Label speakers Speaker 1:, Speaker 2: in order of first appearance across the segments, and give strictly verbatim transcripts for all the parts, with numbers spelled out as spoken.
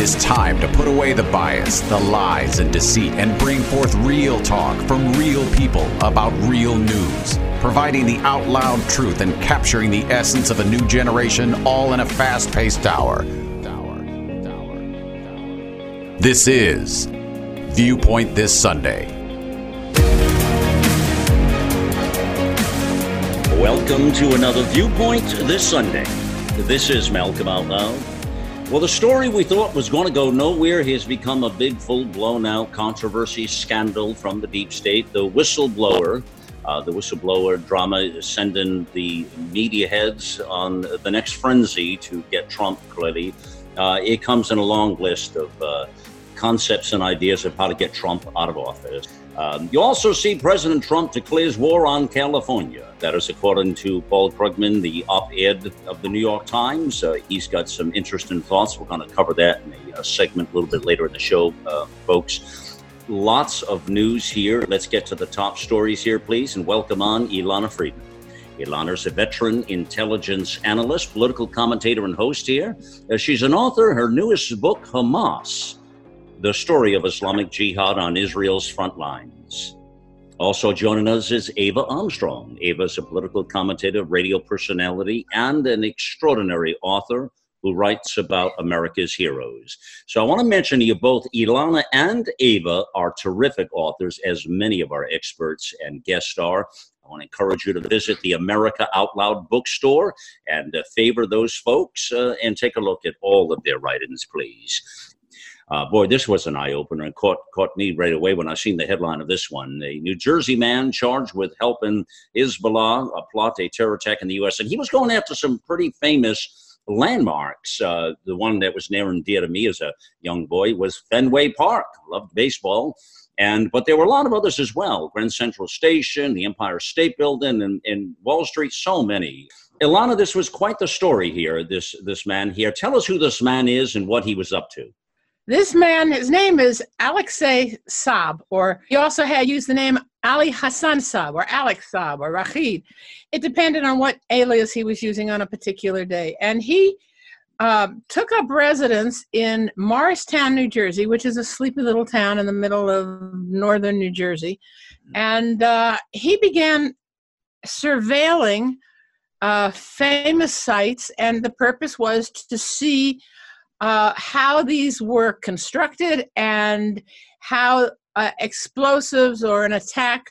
Speaker 1: is time to put away the bias, the lies, and deceit and bring forth real talk from real people about real news, providing the out loud truth and capturing the essence of a new generation, all in a fast-paced hour. This is Viewpoint This Sunday.
Speaker 2: Welcome to another Viewpoint This Sunday. This is Malcolm Out Loud. Well, the story we thought was going to go nowhere has become a big, full-blown out controversy scandal from the deep state. The whistleblower, uh, the whistleblower drama is sending the media heads on the next frenzy to get Trump, clearly. Uh, it comes in a long list of uh, concepts and ideas of how to get Trump out of office. Um, you also see President Trump declares war on California. That is according to Paul Krugman, the op-ed of the New York Times. Uh, he's got some interesting thoughts. We're going to cover that in a, a segment a little bit later in the show, uh, folks. Lots of news here. Let's get to the top stories here, please, and welcome on Ilana Freedman. Ilana's a veteran intelligence analyst, political commentator, and host here. Uh, she's an author. Her newest book, Hamas, The Story of Islamic Jihad on Israel's Front Lines. Also joining us is Ava Armstrong. Ava is a political commentator, radio personality, and an extraordinary author who writes about America's heroes. So I want to mention to you both, Ilana and Ava are terrific authors, as many of our experts and guests are. I want to encourage you to visit the America Out Loud bookstore and uh, favor those folks uh, and take a look at all of their writings, please. Uh, boy, this was an eye-opener and caught caught me right away when I seen the headline of this one. A New Jersey man charged with helping Hezbollah uh, plot a terror attack in the U S And he was going after some pretty famous landmarks. Uh, the one that was near and dear to me as a young boy was Fenway Park. Loved baseball. And but there were a lot of others as well. Grand Central Station, the Empire State Building, and, and Wall Street, so many. Ilana, this was quite the story here, this, this man here. Tell us who this man is and what he was up to.
Speaker 3: This man, his name is Alexei Saab, or he also had used the name Ali Hassan Saab, or Alex Saab, or Rachid. It depended on what alias he was using on a particular day. And he uh, took up residence in Morristown, New Jersey, which is a sleepy little town in the middle of northern New Jersey. And uh, he began surveilling uh, famous sites, and the purpose was to see Uh, how these were constructed and how uh, explosives or an attack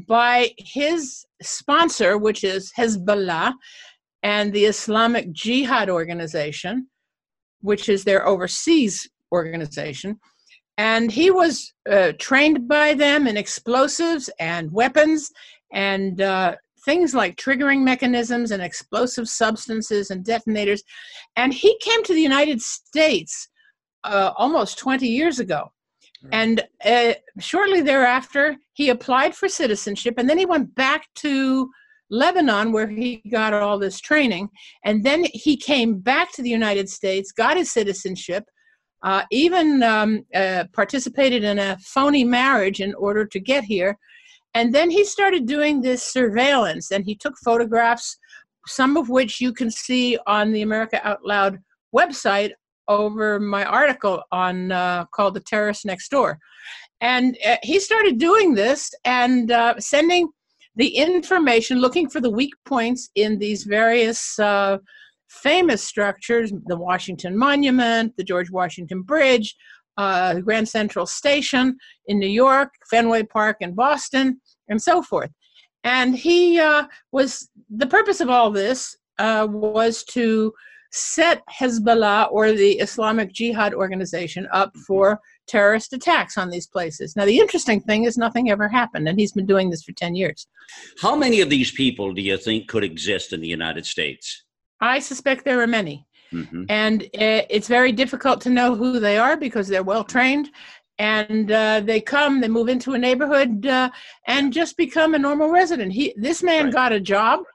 Speaker 3: by his sponsor, which is Hezbollah, and the Islamic Jihad organization, which is their overseas organization. And he was uh, trained by them in explosives and weapons and uh, things like triggering mechanisms and explosive substances and detonators. And he came to the United States uh, almost twenty years ago. Right. And uh, shortly thereafter, he applied for citizenship, and then he went back to Lebanon, where he got all this training. And then he came back to the United States, got his citizenship, uh, even um, uh, participated in a phony marriage in order to get here. And then he started doing this surveillance, and he took photographs, some of which you can see on the America Out Loud website over my article on uh, called The Terrorist Next Door. And uh, he started doing this and uh, sending the information, looking for the weak points in these various uh, famous structures, the Washington Monument, the George Washington Bridge, Uh, Grand Central Station in New York, Fenway Park in Boston, and so forth. And he uh, was, the purpose of all this uh, was to set Hezbollah, or the Islamic Jihad organization, up for terrorist attacks on these places. Now, the interesting thing is nothing ever happened, and he's been doing this for ten years.
Speaker 2: How many of these people do you think could exist in the United States?
Speaker 3: I suspect there are many.
Speaker 2: Mm-hmm.
Speaker 3: And uh, it's very difficult to know who they are because they're well trained, and uh, they come, they move into a neighborhood uh, and just become a normal resident. He, this man
Speaker 2: Right.
Speaker 3: got a job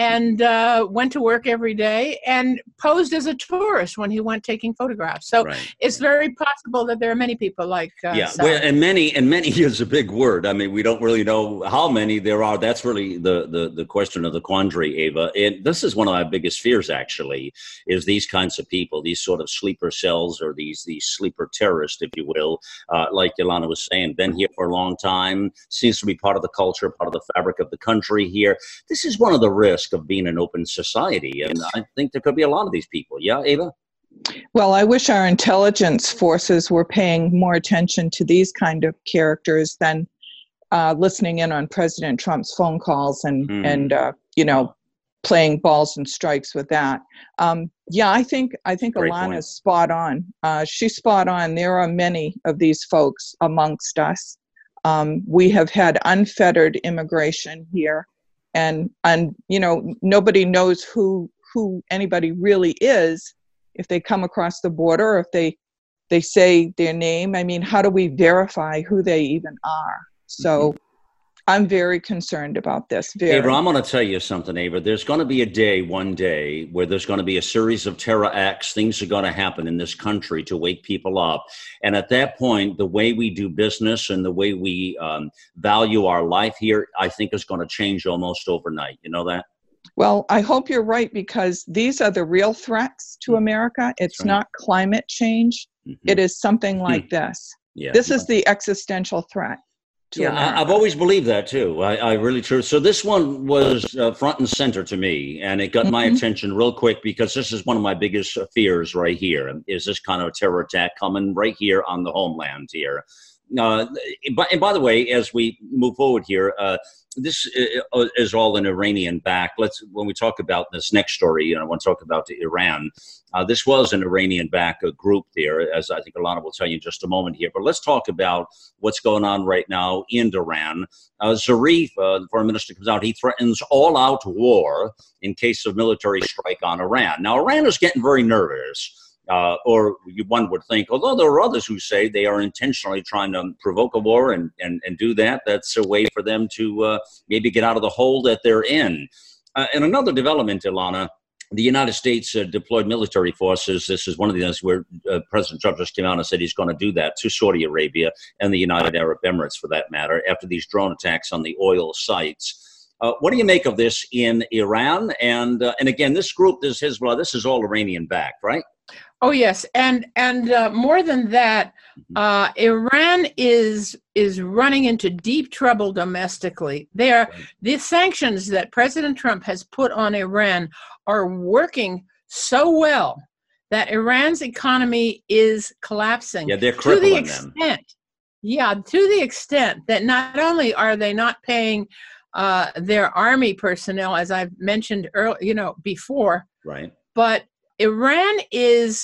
Speaker 3: and uh, went to work every day and posed as a tourist when he went taking photographs. So
Speaker 2: Right.
Speaker 3: it's very possible that there are many people like uh,
Speaker 2: Yeah,
Speaker 3: Saab.
Speaker 2: well, and many, and many is a big word. I mean, we don't really know how many there are. That's really the the the question of the quandary, Ava. And this is one of my biggest fears, actually, is these kinds of people, these sort of sleeper cells, or these these sleeper terrorists, if you will. Uh, like Ilana was saying, been here for a long time, seems to be part of the culture, part of the fabric of the country here. This is one of the risks of being an open society, and I think there could be a lot of these people. Yeah, Ava?
Speaker 4: Well, I wish our intelligence forces were paying more attention to these kind of characters than uh, listening in on President Trump's phone calls and, mm. and uh, you know, playing balls and strikes with that. Um, yeah, I think I think
Speaker 2: Great
Speaker 4: Ilana's
Speaker 2: point.
Speaker 4: spot on. Uh, she's spot on. There are many of these folks amongst us. Um, we have had unfettered immigration here, and and you know, nobody knows who who anybody really is. If they come across the border, or if they they say their name, I mean, how do we verify who they even are? So mm-hmm. I'm very concerned about this. Very.
Speaker 2: Ava, I'm going to tell you something, Ava. There's going to be a day, one day, where there's going to be a series of terror acts. Things are going to happen in this country to wake people up. And at that point, the way we do business and the way we um, value our life here, I think is going to change almost overnight. You know that?
Speaker 4: Well, I hope you're right, because these are the real threats to America. It's right. not climate change. Mm-hmm. It is something like mm-hmm. this.
Speaker 2: Yeah.
Speaker 4: This is the existential threat. To
Speaker 2: yeah,
Speaker 4: America.
Speaker 2: I've always believed that too. I, I really true. So this one was uh, front and center to me, and it got mm-hmm. my attention real quick, because this is one of my biggest fears right here. Is this kind of a terror attack coming right here on the homeland here? Uh, but, and by the way, as we move forward here, uh, this is all an Iranian back. Let's, when we talk about this next story, you know, I want to talk about Iran. Uh, this was an Iranian back group there, as I think Ilana will tell you in just a moment here. But let's talk about what's going on right now in Iran. Uh, Zarif, uh, the foreign minister, comes out. He threatens all-out war in case of military strike on Iran. Now, Iran is getting very nervous. Uh, or one would think, although there are others who say they are intentionally trying to provoke a war and, and, and do that. That's a way for them to uh, maybe get out of the hole that they're in. Uh, and another development, Ilana, the United States uh, deployed military forces. This is one of the things where uh, President Trump just came out and said he's going to do that to Saudi Arabia and the United Arab Emirates, for that matter, after these drone attacks on the oil sites. Uh, what do you make of this in Iran? And uh, and again, this group, this Hezbollah, this is all Iranian-backed, right?
Speaker 3: Oh yes, and and uh, more than that, uh, Iran is is running into deep trouble domestically. They are, the sanctions that President Trump has put on Iran are working so well that Iran's economy is collapsing.
Speaker 2: Yeah, they're crippling
Speaker 3: to the extent,
Speaker 2: them.
Speaker 3: Yeah, to the extent that not only are they not paying uh, their army personnel, as I've mentioned earlier, you know, before,
Speaker 2: right,
Speaker 3: but Iran is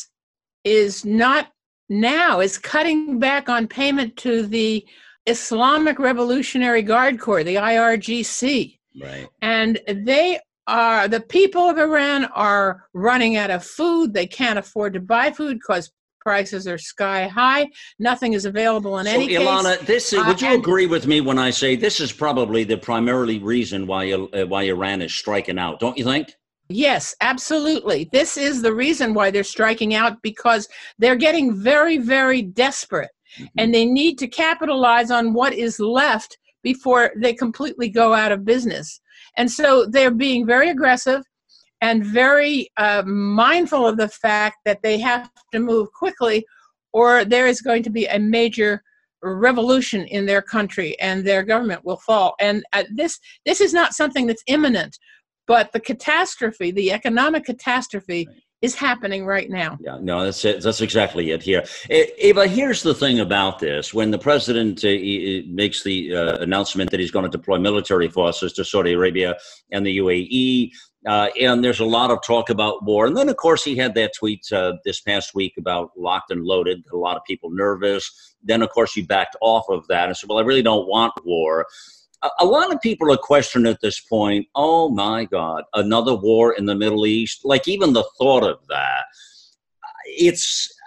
Speaker 3: is not now is cutting back on payment to the Islamic Revolutionary Guard Corps, the I R G C.
Speaker 2: Right.
Speaker 3: And they are, the people of Iran are running out of food. They can't afford to buy food because prices are sky high. Nothing is available in
Speaker 2: so,
Speaker 3: any
Speaker 2: Ilana,
Speaker 3: case.
Speaker 2: this,
Speaker 3: Uh,
Speaker 2: would you
Speaker 3: and-
Speaker 2: agree with me when I say this is probably the primarily reason why uh, why Iran is striking out, don't you think?
Speaker 3: Yes, absolutely. This is the reason why they're striking out, because they're getting very, very desperate, mm-hmm. and they need to capitalize on what is left before they completely go out of business. And so they're being very aggressive and very uh, mindful of the fact that they have to move quickly, or there is going to be a major revolution in their country and their government will fall. And uh, this this is not something that's imminent. But the catastrophe, the economic catastrophe, is happening right now.
Speaker 2: Yeah, no, that's it. That's exactly it here. Ava, here's the thing about this. When the president uh, makes the uh, announcement that he's going to deploy military forces to Saudi Arabia and the U A E, uh, and there's a lot of talk about war. And then, of course, he had that tweet uh, this past week about locked and loaded, a lot of people nervous. Then, of course, he backed off of that and said, well, I really don't want war. A lot of people are questioning at this point, oh, my God, another war in the Middle East. Like, even the thought of that, it's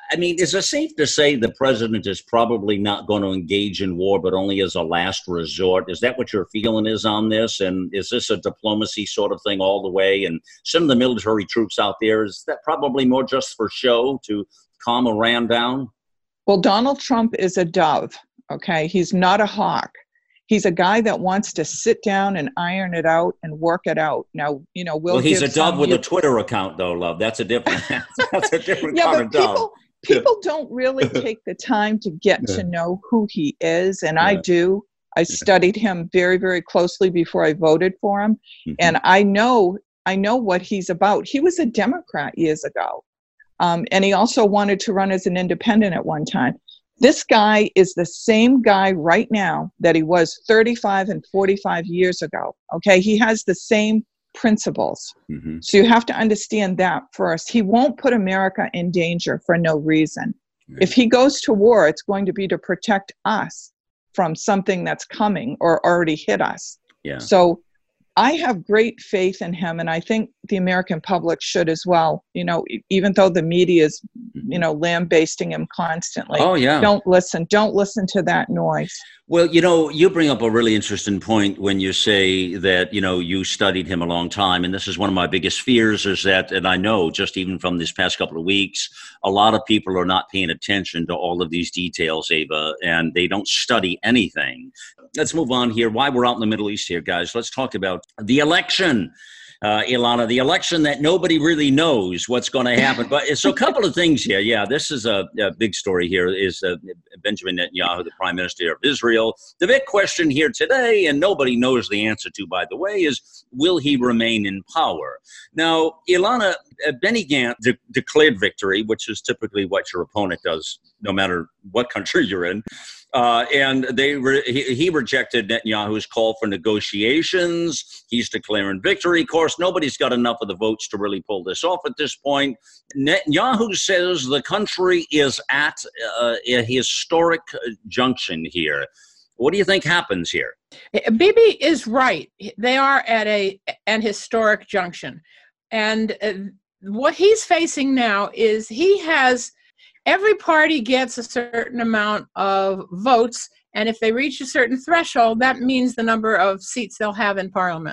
Speaker 2: I mean, is it safe to say the president is probably not going to engage in war, but only as a last resort? Is that what your feeling is on this? And is this a diplomacy sort of thing all the way? And some of the military troops out there, is that probably more just for show to calm Iran down?
Speaker 4: Well, Donald Trump is a dove, okay? He's not a hawk. He's a guy that wants to sit down and iron it out and work it out. Now, you know, we'll
Speaker 2: Well, he's a dove with
Speaker 4: you-
Speaker 2: a Twitter account, though, love. That's a different, that's a different
Speaker 4: yeah,
Speaker 2: kind
Speaker 4: but
Speaker 2: of dove.
Speaker 4: people, people don't really take the time to get to know who he is, and I
Speaker 2: Yeah.
Speaker 4: do. I studied him very, very closely before I voted for him,
Speaker 2: Mhm.
Speaker 4: and I know, I know what he's about. He was a Democrat years ago, um, and he also wanted to run as an independent at one time. This guy is the same guy right now that he was thirty-five and forty-five years ago. Okay, he has the same principles.
Speaker 2: Mhm.
Speaker 4: So you have to understand that first. He won't put America in danger for no reason. If he goes to war, it's going to be to protect us from something that's coming or already hit us.
Speaker 2: Yeah.
Speaker 4: So I have great faith in him, and I think the American public should as well. You know, e- even though the media is, you know, lambasting him constantly.
Speaker 2: Oh, yeah.
Speaker 4: Don't listen. Don't listen to that noise.
Speaker 2: Well, you know, you bring up a really interesting point when you say that, you know, you studied him a long time. And this is one of my biggest fears is that, and I know just even from this past couple of weeks, a lot of people are not paying attention to all of these details, Ava, and they don't study anything. Let's move on here. While we're out in the Middle East here, guys, let's talk about the election. Uh, Ilana, the election that nobody really knows what's going to happen. But so a couple of things here. Yeah, this is a, a big story here is uh, Benjamin Netanyahu, the prime minister of Israel. The big question here today, and nobody knows the answer to, by the way, is will he remain in power? Now, Ilana, uh, Benny Gantz de- declared victory, which is typically what your opponent does, no matter what country you're in. Uh, and they re- he, he rejected Netanyahu's call for negotiations. He's declaring victory. Of course, nobody's got enough of the votes to really pull this off at this point. Netanyahu says the country is at uh, a historic junction here. What do you think happens here?
Speaker 3: Bibi is right. They are at a an historic junction. And uh, what he's facing now is he has every party gets a certain amount of votes, and if they reach a certain threshold, that means the number of seats they'll have in parliament.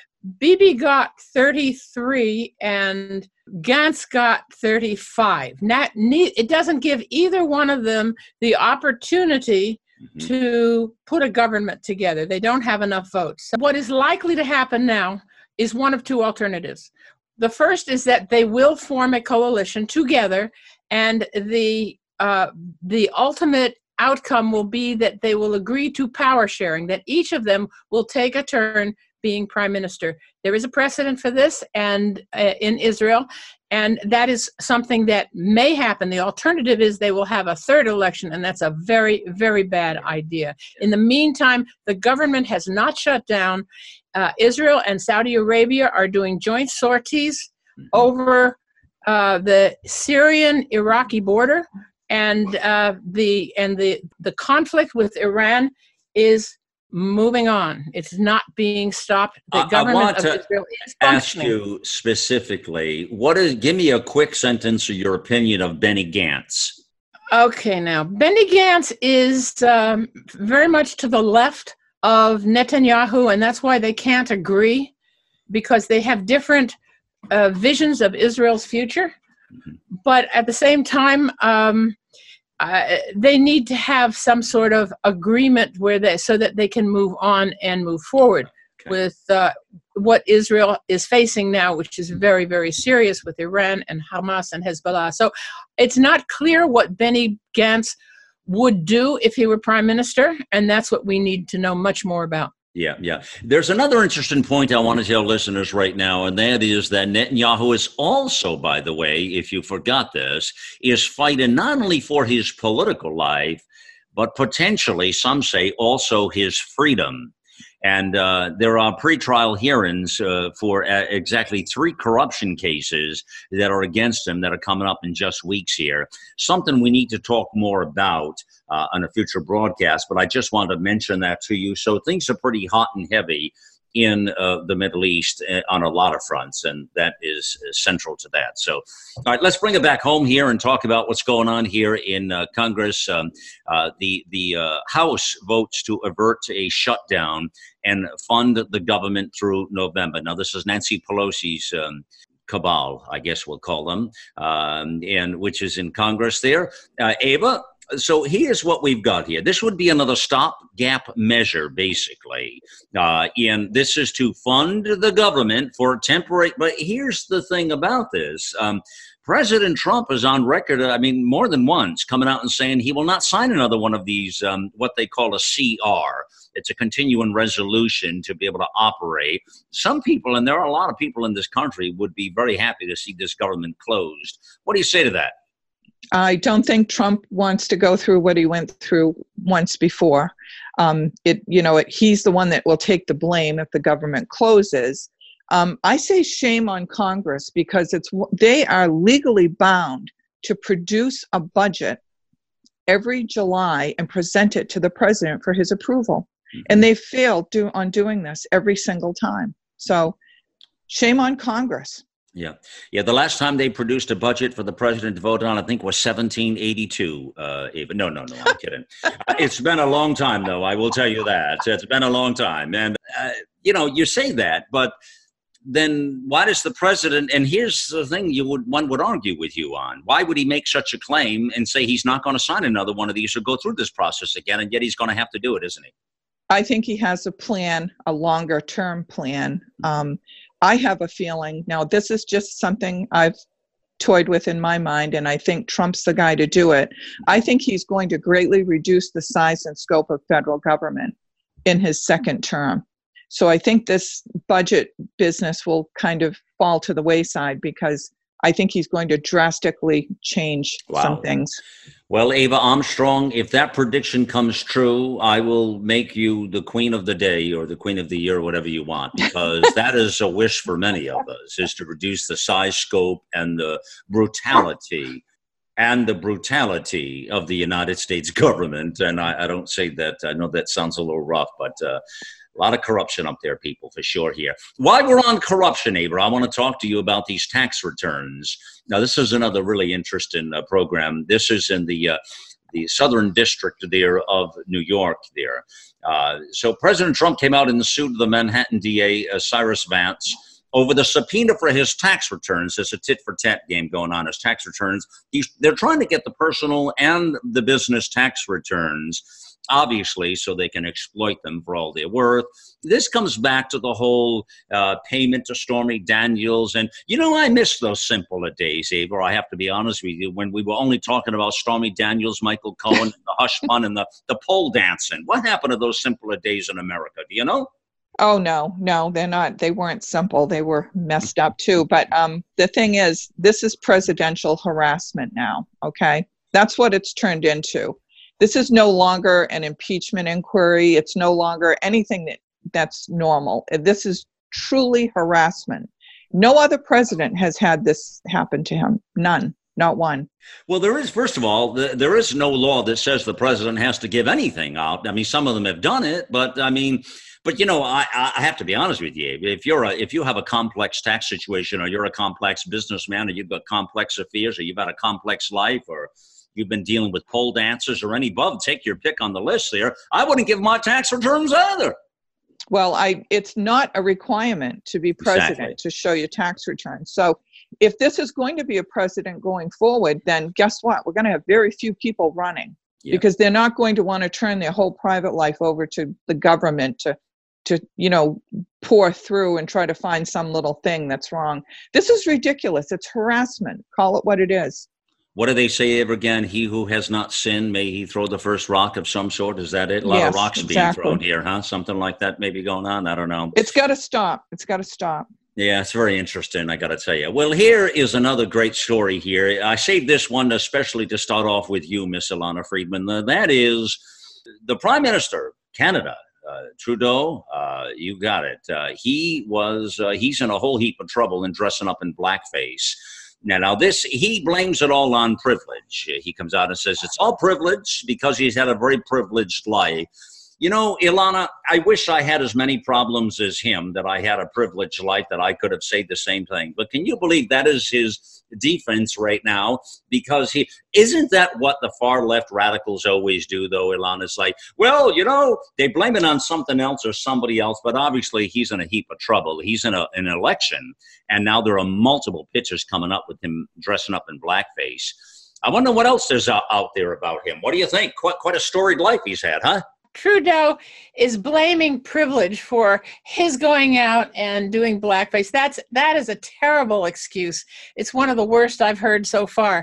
Speaker 3: Bibi got thirty-three, and Gantz got thirty-five. Not, it doesn't give either one of them the opportunity mm-hmm. to put a government together. They don't have enough votes. So what is likely to happen now is one of two alternatives. The first is that they will form a coalition together, and the uh, the ultimate outcome will be that they will agree to power sharing, that each of them will take a turn being prime minister. There is a precedent for this and uh, in Israel, and that is something that may happen. The alternative is they will have a third election, and that's a very, very bad idea. In the meantime, the government has not shut down. Uh, Israel and Saudi Arabia are doing joint sorties mm-hmm. over uh, the Syrian-Iraqi border, and uh, the and the the conflict with Iran is moving on. It's not being stopped. The
Speaker 2: I,
Speaker 3: government
Speaker 2: I want
Speaker 3: of
Speaker 2: to
Speaker 3: Israel is
Speaker 2: ask
Speaker 3: functioning.
Speaker 2: you specifically, what is? Give me a quick sentence of your opinion of Benny Gantz.
Speaker 3: Okay, now Benny Gantz is um, very much to the left of Netanyahu, and that's why they can't agree, because they have different uh, visions of Israel's future. Mm-hmm. But at the same time, um, uh, they need to have some sort of agreement where they, so that they can move on and move forward okay. with uh, what Israel is facing now, which is very, very serious with Iran and Hamas and Hezbollah. So it's not clear what Benny Gantz would do if he were prime minister, and that's what we need to know much more about.
Speaker 2: Yeah, yeah. There's another interesting point I want to tell listeners right now, and that is that Netanyahu is also, by the way, if you forgot this, is fighting not only for his political life, but potentially, some say, also his freedom. And uh, there are pretrial hearings uh, for uh, exactly three corruption cases that are against him that are coming up in just weeks here. Something we need to talk more about uh, on a future broadcast, but I just wanted to mention that to you. So things are pretty hot and heavy in uh, the Middle East uh, on a lot of fronts, and that is uh, central to that. So, all right, let's bring it back home here and talk about what's going on here in uh, Congress. Um, uh, the the uh, House votes to avert a shutdown and fund the government through November. Now, this is Nancy Pelosi's um, cabal, I guess we'll call them, um, and which is in Congress there. Uh, Ava, so here's what we've got here. This would be another stopgap measure, basically. Uh, and this is to fund the government for temporary. But here's the thing about this. Um, President Trump is on record, I mean, more than once, coming out and saying he will not sign another one of these, um, what they call a C R. It's a continuing resolution to be able to operate. Some people, and there are a lot of people in this country, would be very happy to see this government closed. What do you say to that?
Speaker 4: I don't think Trump wants to go through what he went through once before. Um, it, you know, it, he's the one that will take the blame if the government closes. Um, I say shame on Congress because it's they are legally bound to produce a budget every July and present it to the president for his approval. Mm-hmm. And they failed do, on doing this every single time. So shame on Congress.
Speaker 2: Yeah. Yeah. The last time they produced a budget for the president to vote on, I think, was seventeen eighty-two. Uh, Ava. No, no, no, I'm kidding. It's been a long time, though. I will tell you that. It's been a long time. And, uh, you know, you say that, but then why does the president, and here's the thing you would one would argue with you on, why would he make such a claim and say he's not going to sign another one of these or go through this process again, and yet he's going to have to do it, isn't he?
Speaker 4: I think he has a plan, a longer term plan. Um, I have a feeling, now this is just something I've toyed with in my mind, and I think Trump's the guy to do it. I think he's going to greatly reduce the size and scope of federal government in his second term. So I think this budget business will kind of fall to the wayside because I think he's going to drastically change wow. some things.
Speaker 2: Well, Ava Armstrong, if that prediction comes true, I will make you the queen of the day or the queen of the year, or whatever you want, because that is a wish for many of us, is to reduce the size, scope, and the brutality and the brutality of the United States government. And I, I don't say that, I know that sounds a little rough, but uh, a lot of corruption up there, people, for sure here. While we're on corruption, Ava, I want to talk to you about these tax returns. Now, this is another really interesting uh, program. This is in the uh, the Southern District there of New York there. Uh, so President Trump came out in the suit of the Manhattan D A, uh, Cyrus Vance, over the subpoena for his tax returns. There's a tit-for-tat game going on, his tax returns. He's, they're trying to get the personal and the business tax returns, obviously, so they can exploit them for all they're worth. This comes back to the whole uh, payment to Stormy Daniels. And, you know, I miss those simpler days, Ava, I have to be honest with you, when we were only talking about Stormy Daniels, Michael Cohen, the hush fun, and the, the pole dancing. What happened to those simpler days in America? Do you know?
Speaker 4: Oh, no, no, they're not. They weren't simple. They were messed up, too. But um, the thing is, this is presidential harassment now, okay? That's what it's turned into. This is no longer an impeachment inquiry. It's no longer anything that, that's normal. This is truly harassment. No other president has had this happen to him. None. Not one.
Speaker 2: Well, there is, first of all, the, there is no law that says the president has to give anything out. I mean, some of them have done it, but I mean, but you know, I, I have to be honest with you. If you're a, if you have a complex tax situation, or you're a complex businessman, or you've got complex affairs, or you've had a complex life, or you've been dealing with pole dancers or any above, take your pick on the list there. I wouldn't give my tax returns either.
Speaker 4: Well, I it's not a requirement to be president exactly. to show your tax returns. So if this is going to be a president going forward, then guess what? We're going to have very few people running yeah. because they're not going to want to turn their whole private life over to the government to, to, you know, pour through and try to find some little thing that's wrong. This is ridiculous. It's harassment. Call it what it is.
Speaker 2: What do they say ever again? He who has not sinned, may he throw the first rock of some sort. Is that it? A lot
Speaker 4: yes,
Speaker 2: of rocks
Speaker 4: exactly.
Speaker 2: being thrown here, huh? Something like that maybe going on. I don't know.
Speaker 4: It's got to stop. It's got to stop.
Speaker 2: Yeah, it's very interesting, I got to tell you. Well, here is another great story here. I saved this one especially to start off with you, Miss Ilana Freedman. Uh, that is the Prime Minister, Canada, uh, Trudeau. Uh, you got it. Uh, he was, uh, he's in a whole heap of trouble in dressing up in blackface. Now, now this, he blames it all on privilege. He comes out and says it's all privilege because he's had a very privileged life. You know, Ilana, I wish I had as many problems as him, that I had a privileged life, that I could have said the same thing. But can you believe that is his defense right now? Because he isn't that what the far left radicals always do, though, Ilana? It's like, well, you know, they blame it on something else or somebody else, but obviously he's in a heap of trouble. He's in a, an election, and now there are multiple pictures coming up with him dressing up in blackface. I wonder what else there's out, out there about him. What do you think? Quite, quite a storied life he's had, huh?
Speaker 3: Trudeau is blaming privilege for his going out and doing blackface. That's that is a terrible excuse. It's one of the worst I've heard so far.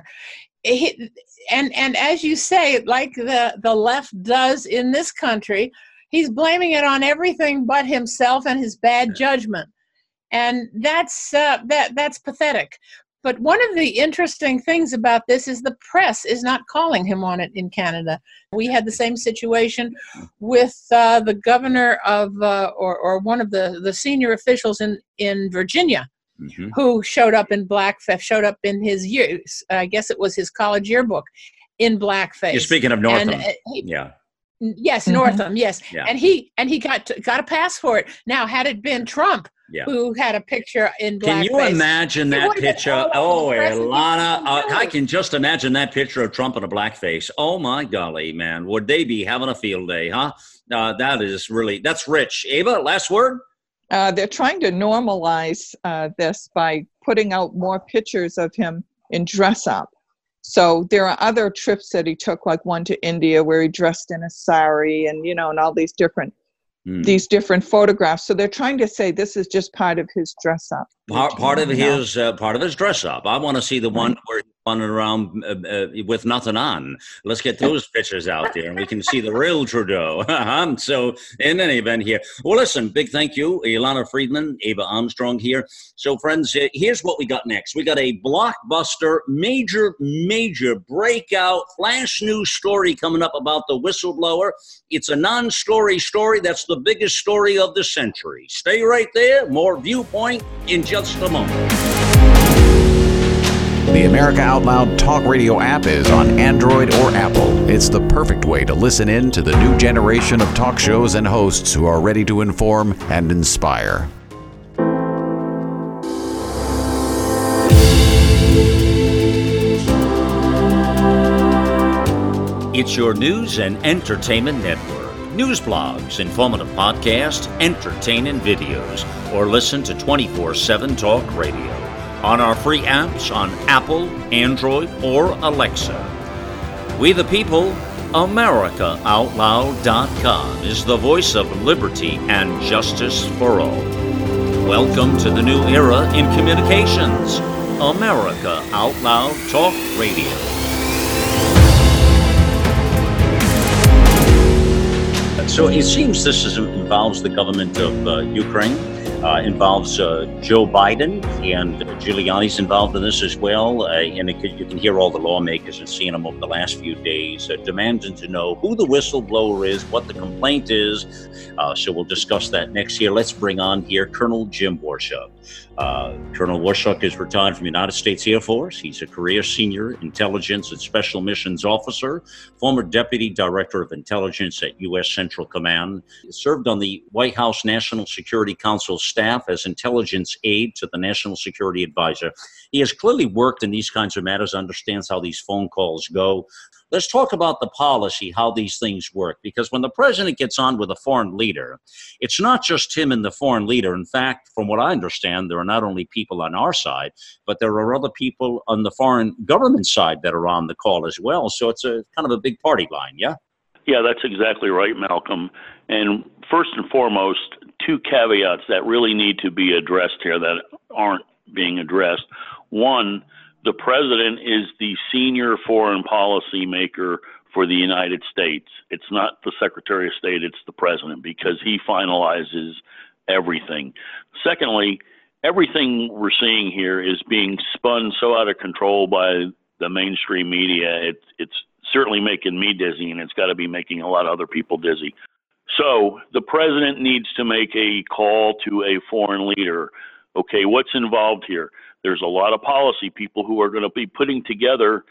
Speaker 3: He, and and as you say, like the, the left does in this country, he's blaming it on everything but himself and his bad judgment. And that's uh, that that's pathetic. But one of the interesting things about this is the press is not calling him on it in Canada. We had the same situation with uh, the governor of, uh, or, or one of the, the senior officials in, in Virginia, mm-hmm. who showed up in blackface, showed up in his years, I guess it was his college yearbook, in blackface.
Speaker 2: You're speaking of Northam.
Speaker 3: And, uh, he,
Speaker 2: yeah.
Speaker 3: Yes, mm-hmm. Northam, yes.
Speaker 2: Yeah.
Speaker 3: And he and he got to, got a pass for it. Now, had it been Trump, yeah. who had a picture in blackface.
Speaker 2: Can you imagine that picture? Oh, Ilana, uh, I can just imagine that picture of Trump in a blackface. Oh, my golly, man. Would they be having a field day, huh? Uh, that is really, that's rich. Ava, last word?
Speaker 4: Uh, they're trying to normalize uh, this by putting out more pictures of him in dress up. So there are other trips that he took, like one to India where he dressed in a sari and, you know, and all these different Mm. these different photographs. So they're trying to say this is just part of his dress up.
Speaker 2: Part, part of his uh, part of his dress up. I want to see the one right. where he's running around uh, uh, with nothing on. Let's get those pictures out there, and we can see the real Trudeau. So in any event here, well, listen, big thank you, Ilana Friedman, Ava Armstrong here. So friends, uh, here's what we got next. We got a blockbuster, major, major breakout, flash news story coming up about the whistleblower. It's a non-story story. That's the biggest story of the century. Stay right there. More Viewpoint in just a moment.
Speaker 1: The America Out Loud Talk Radio app is on Android or Apple. It's the perfect way to listen in to the new generation of talk shows and hosts who are ready to inform and inspire.
Speaker 2: It's your news and entertainment network. News blogs, informative podcasts, entertaining videos, or listen to twenty-four seven Talk Radio on our free apps on Apple, Android, or Alexa. We the People, America Out Loud dot com is the voice of liberty and justice for all. Welcome to the new era in communications, America Out Loud Talk Radio. So it seems this is, involves the government of uh, Ukraine, uh, involves uh, Joe Biden, and Giuliani's involved in this as well. Uh, and it could, you can hear all the lawmakers and seeing them over the last few days uh, demanding to know who the whistleblower is, what the complaint is. Uh, so we'll discuss that next year. Let's bring on here Colonel Jim Waurishuk. Uh, Colonel Waurishuk is retired from the United States Air Force. He's a career senior intelligence and special missions officer, former deputy director of intelligence at U S Central Command. He served on the White House National Security Council staff as intelligence aide to the National Security Advisor. He has clearly worked in these kinds of matters, understands how these phone calls go. Let's talk about the policy, how these things work, because when the president gets on with a foreign leader, it's not just him and the foreign leader. In fact, from what I understand, there are not only people on our side, but there are other people on the foreign government side that are on the call as well. So it's a kind of a big party line, yeah?
Speaker 5: Yeah, that's exactly right, Malcolm. And first and foremost, two caveats that really need to be addressed here that aren't being addressed. One, the president is the senior foreign policy maker for the United States. It's not the Secretary of State, it's the president, because he finalizes everything. Secondly, everything we're seeing here is being spun so out of control by the mainstream media. It, it's certainly making me dizzy, and it's got to be making a lot of other people dizzy. So the president needs to make a call to a foreign leader. Okay, what's involved here? There's a lot of policy people who are going to be putting together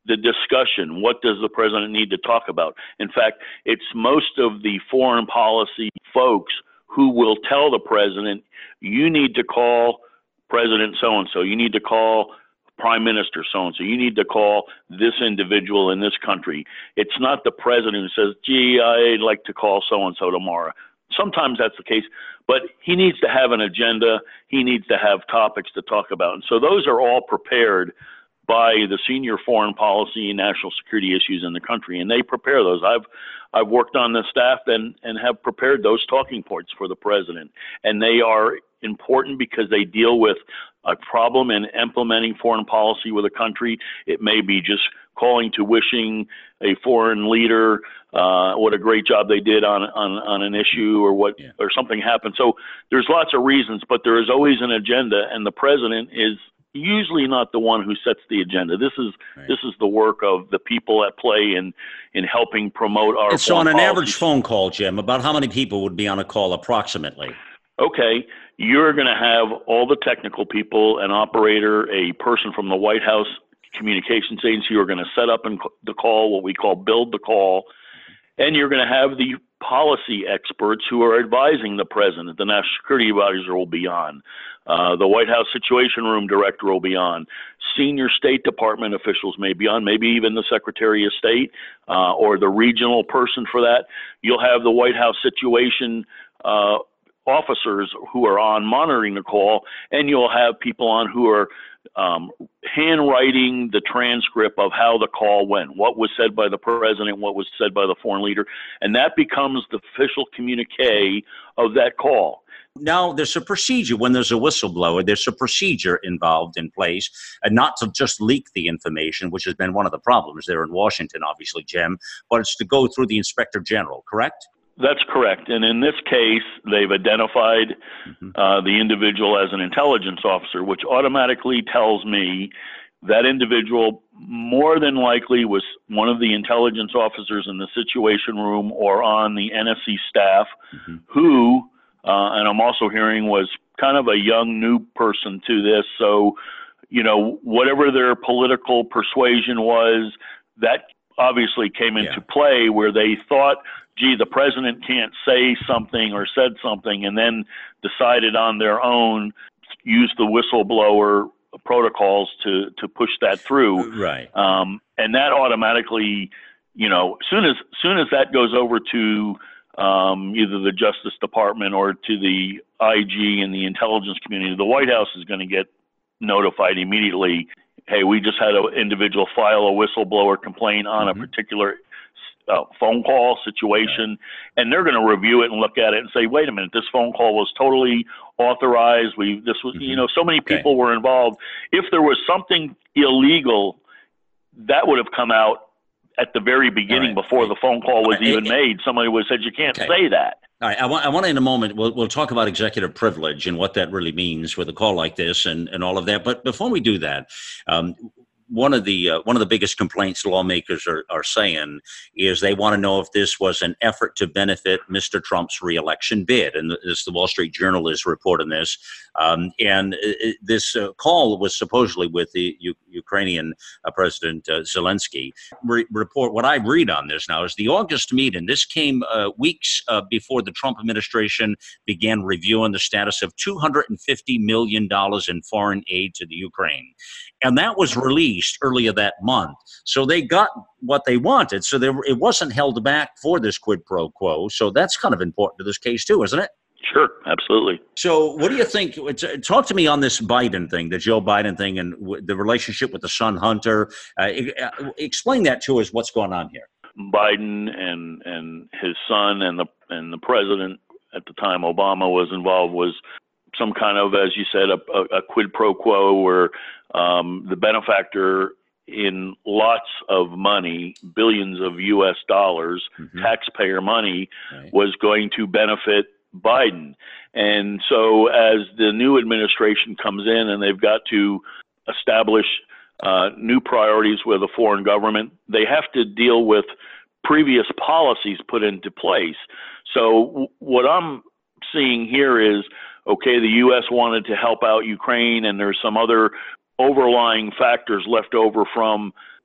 Speaker 5: the discussion. What does the president need to talk about? In fact, it's most of the foreign policy folks who will tell the president, you need to call President so-and-so, you need to call Prime Minister so-and-so, you need to call this individual in this country. It's not the president who says, gee, I'd like to call so-and-so tomorrow. Sometimes that's the case, but he needs to have an agenda. He needs to have topics to talk about. And so those are all prepared by the senior foreign policy and national security issues in the country, and they prepare those. I've I've worked on the staff and, and have prepared those talking points for the president, and they are important because they deal with a problem in implementing foreign policy with a country. It may be just calling to wishing a foreign leader uh, what a great job they did on on, on an issue or what yeah. or something happened. So there's lots of reasons, but there is always an agenda, and the president is usually not the one who sets the agenda. This is right. this is the work of the people at play in in helping promote our.
Speaker 2: And so, on an
Speaker 5: policies.
Speaker 2: average phone call, Jim, about how many people would be on a call approximately?
Speaker 5: Okay, you're going to have all the technical people, an operator, a person from the White House communications agency who are going to set up and the call, what we call build the call, and you're going to have the policy experts who are advising the president. The national security advisor will be on. Uh, the White House Situation Room director will be on. Senior State Department officials may be on, maybe even the Secretary of State uh, or the regional person for that. You'll have the White House Situation uh, officers who are on monitoring the call, and you'll have people on who are um, handwriting the transcript of how the call went, what was said by the president, what was said by the foreign leader, and that becomes the official communique of that call.
Speaker 2: Now, there's a procedure when there's a whistleblower. There's a procedure involved in place, and not to just leak the information, which has been one of the problems there in Washington, obviously, Jim, but it's to go through the Inspector General, correct?
Speaker 5: That's correct. And in this case, they've identified mm-hmm. uh, the individual as an intelligence officer, which automatically tells me that individual more than likely was one of the intelligence officers in the Situation Room or on the N S C staff mm-hmm. who, uh, and I'm also hearing, was kind of a young new person to this. So, you know, whatever their political persuasion was, that obviously came into yeah. play where they thought, gee, the president can't say something or said something, and then decided on their own, use the whistleblower protocols to, to push that through.
Speaker 2: Right.
Speaker 5: Um, and that automatically, you know, soon as soon as that goes over to um, either the Justice Department or to the I G and the intelligence community, the White House is going to get notified immediately. Hey, we just had an individual file a whistleblower complaint on mm-hmm. a particular uh, phone call situation, right. and they're going to review it and look at it and say, wait a minute, this phone call was totally authorized. We this was mm-hmm. you know, so many people okay. were involved. If there was something illegal, that would have come out at the very beginning right. before the phone call was right. even made. Somebody would have said, you can't okay. say that.
Speaker 2: All right, I want, I want to, in a moment, we'll, we'll talk about executive privilege and what that really means with a call like this and, and all of that. But before we do that, um, one of the uh, one of the biggest complaints lawmakers are, are saying is they want to know if this was an effort to benefit Mister Trump's reelection bid. And this, the Wall Street Journal is reporting this. Um, and it, this uh, call was supposedly with the U- Ukrainian uh, President uh, Zelensky. Re- report what I read on this now is the August meeting. This came uh, weeks uh, before the Trump administration began reviewing the status of two hundred fifty million dollars in foreign aid to the Ukraine. And that was released earlier that month. So they got what they wanted. So there, it wasn't held back for this quid pro quo. So that's kind of important to this case too, isn't it?
Speaker 5: Sure, absolutely.
Speaker 2: So what do you think? Talk to me on this Biden thing, the Joe Biden thing, and the relationship with the son Hunter. Uh, explain that to us, what's going on here.
Speaker 5: Biden and and his son and the and the president at the time, Obama, was involved, was some kind of, as you said, a, a, a quid pro quo where um, the benefactor in lots of money, billions of U S dollars, mm-hmm. taxpayer money, right. was going to benefit Biden. And so as the new administration comes in and they've got to establish uh, new priorities with a foreign government, they have to deal with previous policies put into place. So w- what I'm seeing here is, okay, the U S wanted to help out Ukraine, and there's some other overlying factors left over from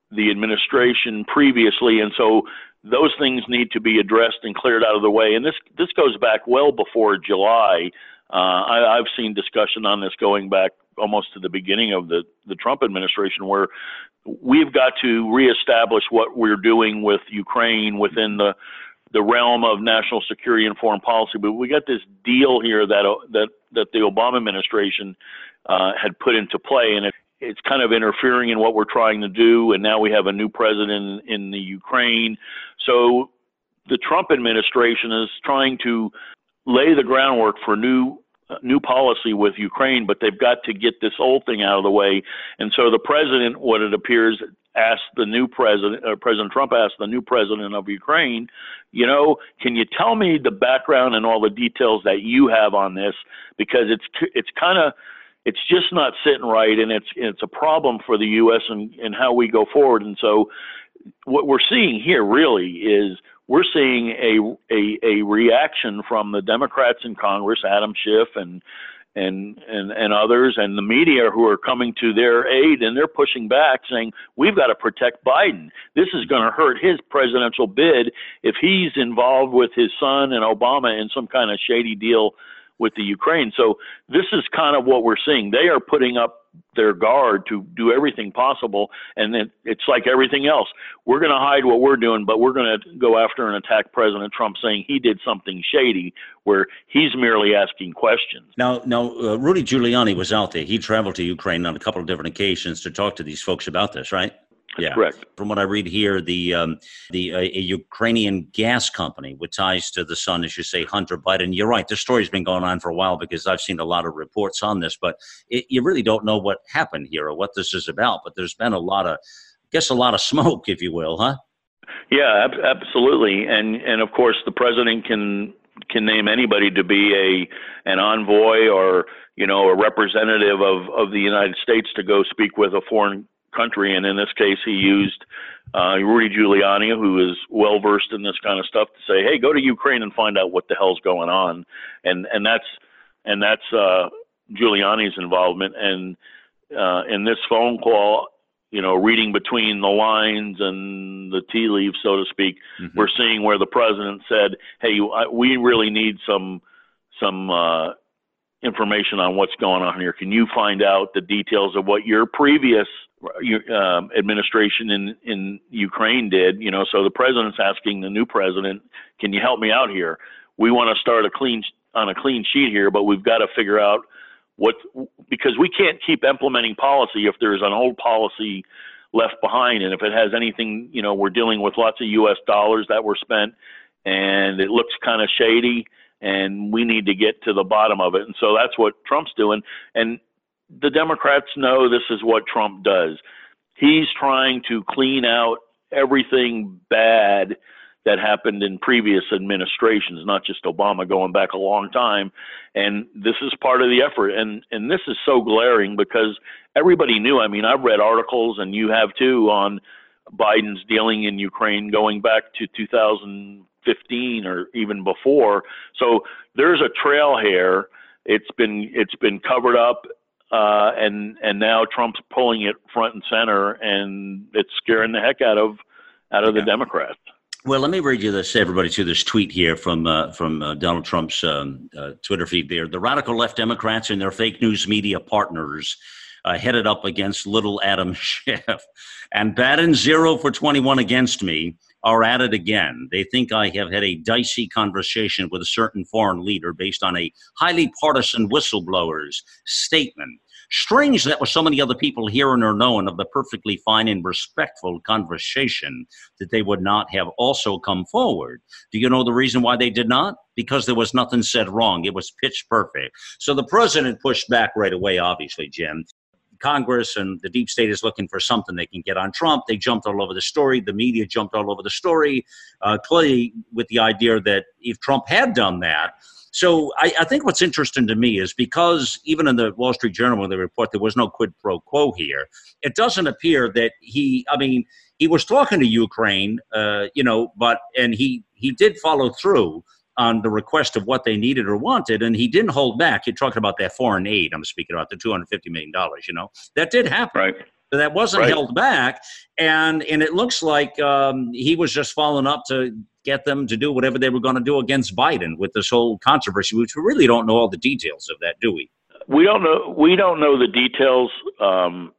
Speaker 5: the administration previously, and so those things need to be addressed and cleared out of the way. And this this goes back well before July. Uh, I, I've seen discussion on this going back almost to the beginning of the, the Trump administration, where we've got to reestablish what we're doing with Ukraine within the the realm of national security and foreign policy. But we got this deal here that that that the Obama administration uh, had put into play, and it, it's kind of interfering in what we're trying to do. And now we have a new president in, in the Ukraine. So the Trump administration is trying to lay the groundwork for new uh, new policy with Ukraine, but they've got to get this old thing out of the way. And so the president, what it appears, asked the new president, uh, President Trump asked the new president of Ukraine, you know, can you tell me the background and all the details that you have on this? Because it's it's kind of it's just not sitting right, and it's it's a problem for the U S and, and how we go forward. And so what we're seeing here really is we're seeing a, a, a reaction from the Democrats in Congress, Adam Schiff and, and, and, and others, and the media who are coming to their aid, and they're pushing back saying, we've got to protect Biden. This is going to hurt his presidential bid if he's involved with his son and Obama in some kind of shady deal with the Ukraine. So this is kind of what we're seeing. They are putting up their guard to do everything possible, and it, it's like everything else. We're going to hide what we're doing, but we're going to go after and attack President Trump, saying he did something shady, where he's merely asking questions.
Speaker 2: Now, now uh, Rudy Giuliani was out there. He traveled to Ukraine on a couple of different occasions to talk to these folks about this, right?
Speaker 5: That's
Speaker 2: yeah,
Speaker 5: correct.
Speaker 2: From what I read here, the um, the uh, a Ukrainian gas company with ties to the son, as you say, Hunter Biden. You're right. This story's been going on for a while because I've seen a lot of reports on this, but it, you really don't know what happened here or what this is about. But there's been a lot of, I guess, a lot of smoke, if you will, huh?
Speaker 5: Yeah, ab- absolutely. And and of course, the president can can name anybody to be a an envoy or, you know, a representative of, of the United States to go speak with a foreign country, and in this case, he used uh, Rudy Giuliani, who is well versed in this kind of stuff, to say, "Hey, go to Ukraine and find out what the hell's going on," and and that's and that's uh, Giuliani's involvement. And uh, in this phone call, you know, reading between the lines and the tea leaves, so to speak, mm-hmm. we're seeing where the president said, "Hey, I, we really need some some." Uh, information on what's going on here. Can you find out the details of what your previous uh, administration in, in Ukraine did?" You know, so the president's asking the new president, can you help me out here? We want to start a clean on a clean sheet here, but we've got to figure out what, because we can't keep implementing policy if there's an old policy left behind. And if it has anything, you know, we're dealing with lots of U S dollars that were spent and it looks kind of shady, and we need to get to the bottom of it. And so that's what Trump's doing. And the Democrats know this is what Trump does. He's trying to clean out everything bad that happened in previous administrations, not just Obama, going back a long time. And this is part of the effort. And, and this is so glaring because everybody knew. I mean, I've read articles, and you have too, on Biden's dealing in Ukraine going back to two thousand fifteen or even before. So there's a trail here. It's been it's been covered up, uh, and and now Trump's pulling it front and center, and it's scaring the heck out of out of yeah. the Democrats.
Speaker 2: Well, let me read you this, everybody, to this tweet here from uh, from uh, Donald Trump's um, uh, Twitter feed there. The radical left Democrats and their fake news media partners uh, headed up against little Adam Schiff, and batting zero for twenty-one against me are at it again. They think I have had a dicey conversation with a certain foreign leader based on a highly partisan whistleblower's statement. Strange that with so many other people hearing or knowing of the perfectly fine and respectful conversation that they would not have also come forward. Do you know the reason why they did not? Because there was nothing said wrong. It was pitch perfect. So the president pushed back right away, obviously, Jim. Congress and the deep state is looking for something they can get on Trump. They jumped all over the story. The media jumped all over the story, uh, clearly with the idea that if Trump had done that. So I, I think what's interesting to me is because even in the Wall Street Journal, when they report there was no quid pro quo here, it doesn't appear that he, I mean, he was talking to Ukraine, uh, you know, but, and he, he did follow through on the request of what they needed or wanted, and he didn't hold back. You're talking about that foreign aid I'm speaking about, the two hundred fifty million dollars, you know. That did happen.
Speaker 5: Right.
Speaker 2: that wasn't
Speaker 5: Right.
Speaker 2: held back. And and it looks like um, he was just following up to get them to do whatever they were going to do against Biden with this whole controversy, which we really don't know all the details of that, do we?
Speaker 5: We don't know. We don't know the details. Um,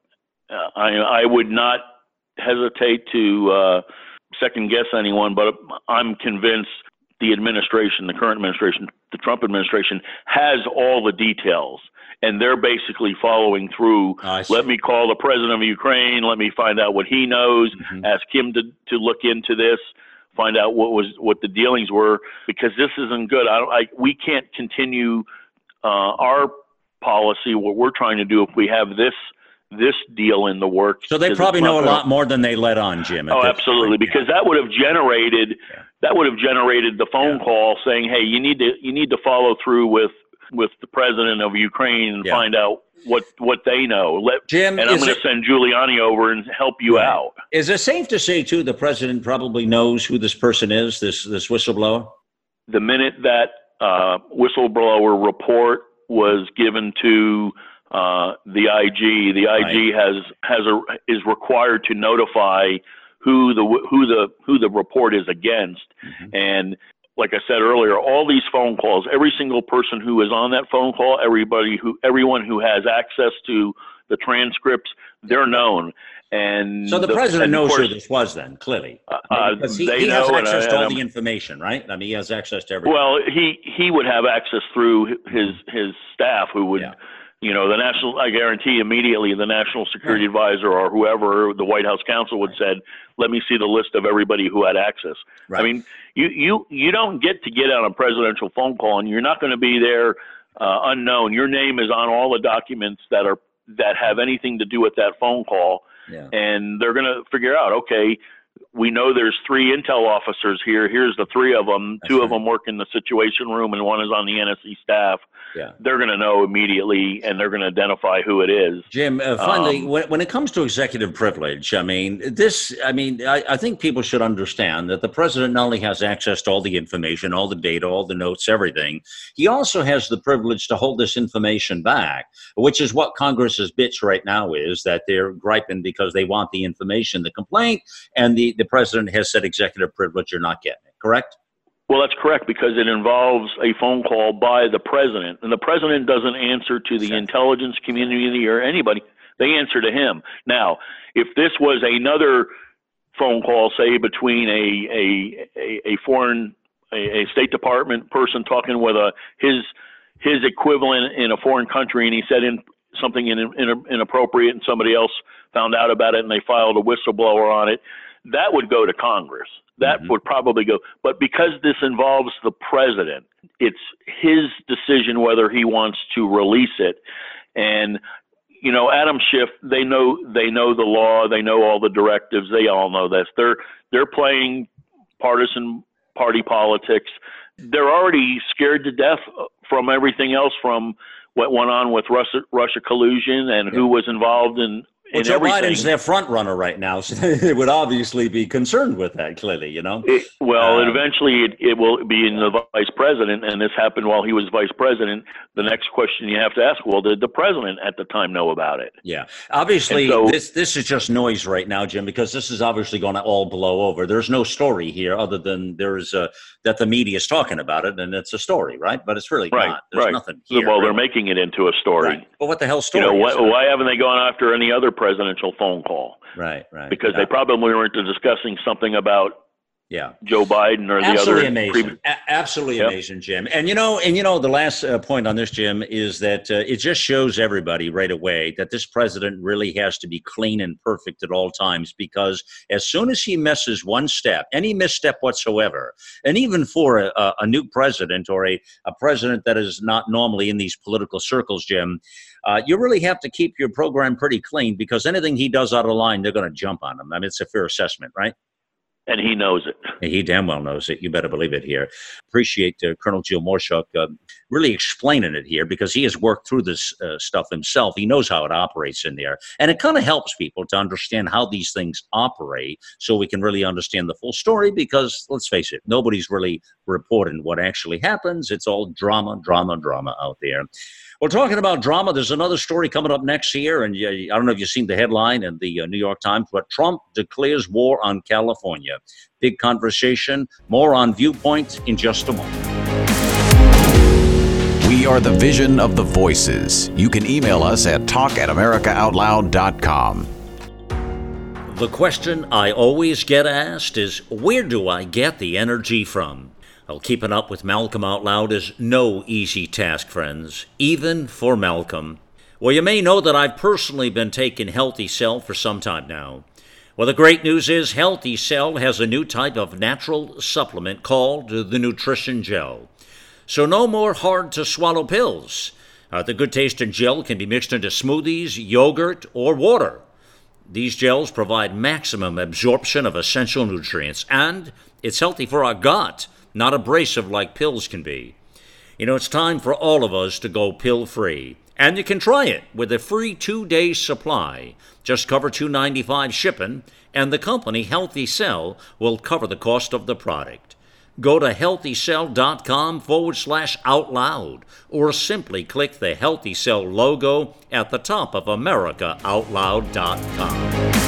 Speaker 5: I, I would not hesitate to uh, second guess anyone, but I'm convinced the administration, the current administration, the Trump administration, has all the details, and they're basically following through.
Speaker 2: Oh,
Speaker 5: Let me call the president of Ukraine. Let me find out what he knows.
Speaker 2: Mm-hmm.
Speaker 5: Ask him to to look into this. Find out what was what the dealings were, because this isn't good. I, I we can't continue uh, our policy. What we're trying to do if we have this this deal in the works.
Speaker 2: So they probably know a lot more than they let on, Jim.
Speaker 5: Oh, absolutely, because that would have generated
Speaker 2: Yeah.
Speaker 5: that would have generated the phone
Speaker 2: Yeah.
Speaker 5: call saying, "Hey, you need to you need to follow through with with the president of Ukraine and
Speaker 2: Yeah.
Speaker 5: find out what what they know." Let
Speaker 2: Jim,
Speaker 5: and I'm
Speaker 2: is
Speaker 5: going
Speaker 2: it-
Speaker 5: to send Giuliani over and help you
Speaker 2: Right.
Speaker 5: out.
Speaker 2: Is it safe to say, too, the president probably knows who this person is, this this whistleblower?
Speaker 5: The minute that uh, whistleblower report was given to uh, the I G, the I G has has a is required to notify who the who the who the report is against.
Speaker 2: Mm-hmm.
Speaker 5: And like I said earlier, all these phone calls, every single person who is on that phone call, everybody who everyone who has access to the transcripts, they're known. And
Speaker 2: So the,
Speaker 5: the
Speaker 2: president
Speaker 5: and of
Speaker 2: knows
Speaker 5: course,
Speaker 2: who this was then, clearly.
Speaker 5: Uh,
Speaker 2: I mean, because he,
Speaker 5: they
Speaker 2: he has
Speaker 5: know, and
Speaker 2: access
Speaker 5: I-
Speaker 2: to all
Speaker 5: and
Speaker 2: the
Speaker 5: I'm-
Speaker 2: information, right? I mean, he has access to everything.
Speaker 5: Well, he he would have access through his his staff, who would,
Speaker 2: Yeah.
Speaker 5: you know, the national. I guarantee immediately the national security advisor or whoever the White House counsel would said, "Let me see the list of everybody who had access."
Speaker 2: Right.
Speaker 5: I mean, you you you don't get to get on a presidential phone call, and you're not going to be there uh, unknown. Your name is on all the documents that are that have anything to do with that phone call.
Speaker 2: Yeah.
Speaker 5: And they're going to figure out, okay, we know there's three intel officers here. Here's the three of them.
Speaker 2: That's
Speaker 5: Two of
Speaker 2: right.
Speaker 5: them work in the Situation Room, and one is on the N S C staff.
Speaker 2: Yeah.
Speaker 5: They're going to know immediately, and they're going to identify who it is.
Speaker 2: Jim, uh, finally,
Speaker 5: Um,
Speaker 2: when, when it comes to executive privilege, I mean, this, I mean, I, I think people should understand that the president not only has access to all the information, all the data, all the notes, everything, he also has the privilege to hold this information back, which is what Congress's bitch right now is, that they're griping because they want the information, the complaint, and the, the president has said executive privilege, you're not getting it, correct?
Speaker 5: Well, that's correct, because it involves a phone call by the president, and the president doesn't answer to the
Speaker 2: Exactly.
Speaker 5: intelligence community or anybody. They answer to him. Now, if this was another phone call, say between a a a, a foreign a, a State Department person talking with a his his equivalent in a foreign country, and he said in something in, in, inappropriate, and somebody else found out about it, and they filed a whistleblower on it, that would go to Congress. That
Speaker 2: Mhm.
Speaker 5: would probably go. But because this involves the president, it's his decision whether he wants to release it. And, you know, Adam Schiff, they know they know the law, they know all the directives, they all know this. They're they're playing partisan party politics. They're already scared to death from everything else, from what went on with Russia, Russia collusion and who was involved in
Speaker 2: Well,
Speaker 5: in
Speaker 2: Joe
Speaker 5: everything.
Speaker 2: Biden's their front runner right now, so they would obviously be concerned with that, clearly, you know?
Speaker 5: It, well,
Speaker 2: Um,
Speaker 5: eventually it, it will be in the vice president, and this happened while he was vice president. The next question you have to ask, well, did the president at the time know about it?
Speaker 2: Yeah, obviously,
Speaker 5: And so-
Speaker 2: this this is just noise right now, Jim, because this is obviously going to all blow over. There's no story here other than there's uh, that the media is talking about it, and it's a story, right? But it's really
Speaker 5: Right,
Speaker 2: not. There's
Speaker 5: right.
Speaker 2: nothing here.
Speaker 5: well, they're
Speaker 2: really.
Speaker 5: making it into a story.
Speaker 2: Right. But what the hell
Speaker 5: You
Speaker 2: story?
Speaker 5: know,
Speaker 2: is
Speaker 5: why,
Speaker 2: it?
Speaker 5: why haven't they gone after any other presidential phone call?
Speaker 2: Right, right.
Speaker 5: Because
Speaker 2: yeah.
Speaker 5: they probably weren't discussing something about
Speaker 2: yeah.
Speaker 5: Joe Biden or the
Speaker 2: Absolutely
Speaker 5: other.
Speaker 2: amazing.
Speaker 5: previous-
Speaker 2: A- absolutely
Speaker 5: Yep.
Speaker 2: amazing, Jim. And you know, and you know, the last uh, point on this, Jim, is that uh, it just shows everybody right away that this president really has to be clean and perfect at all times, because as soon as he misses one step, any misstep whatsoever, and even for a, a, a new president or a, a president that is not normally in these political circles, Jim, uh, you really have to keep your program pretty clean, because anything he does out of line, they're going to jump on him. I mean, it's a fair assessment, right?
Speaker 5: and he knows it.
Speaker 2: He damn well knows it. You better believe it here. Appreciate uh, Colonel Gilles Morshuk uh, really explaining it here, because he has worked through this uh, stuff himself. He knows how it operates in there. And it kind of helps people to understand how these things operate so we can really understand the full story, because let's face it, nobody's really reporting what actually happens. It's all drama, drama, drama out there. We're talking about drama. There's another story coming up next year, and uh, I don't know if you've seen the headline in the uh, New York Times, but Trump declares war on California. Big conversation. More on Viewpoint in just a moment.
Speaker 1: We are the vision of the voices. You can email us at talk at america out loud dot com.
Speaker 2: The question I always get asked is, where do I get the energy from? Well, keeping up with Malcolm Out Loud is no easy task, friends, even for Malcolm. Well, you may know that I've personally been taking Healthy Cell for some time now. Well, the great news is Healthy Cell has a new type of natural supplement called the Nutrition Gel. So no more hard-to-swallow pills. Uh, the good-tasting gel can be mixed into smoothies, yogurt, or water. These gels provide maximum absorption of essential nutrients, and it's healthy for our gut, not abrasive like pills can be. You know, it's time for all of us to go pill-free. And you can try it with a free two-day supply. Just cover two dollars and ninety-five cents shipping, and the company Healthy Cell will cover the cost of the product. Go to healthycell.com forward slash out loud, or simply click the Healthy Cell logo at the top of america out loud dot com.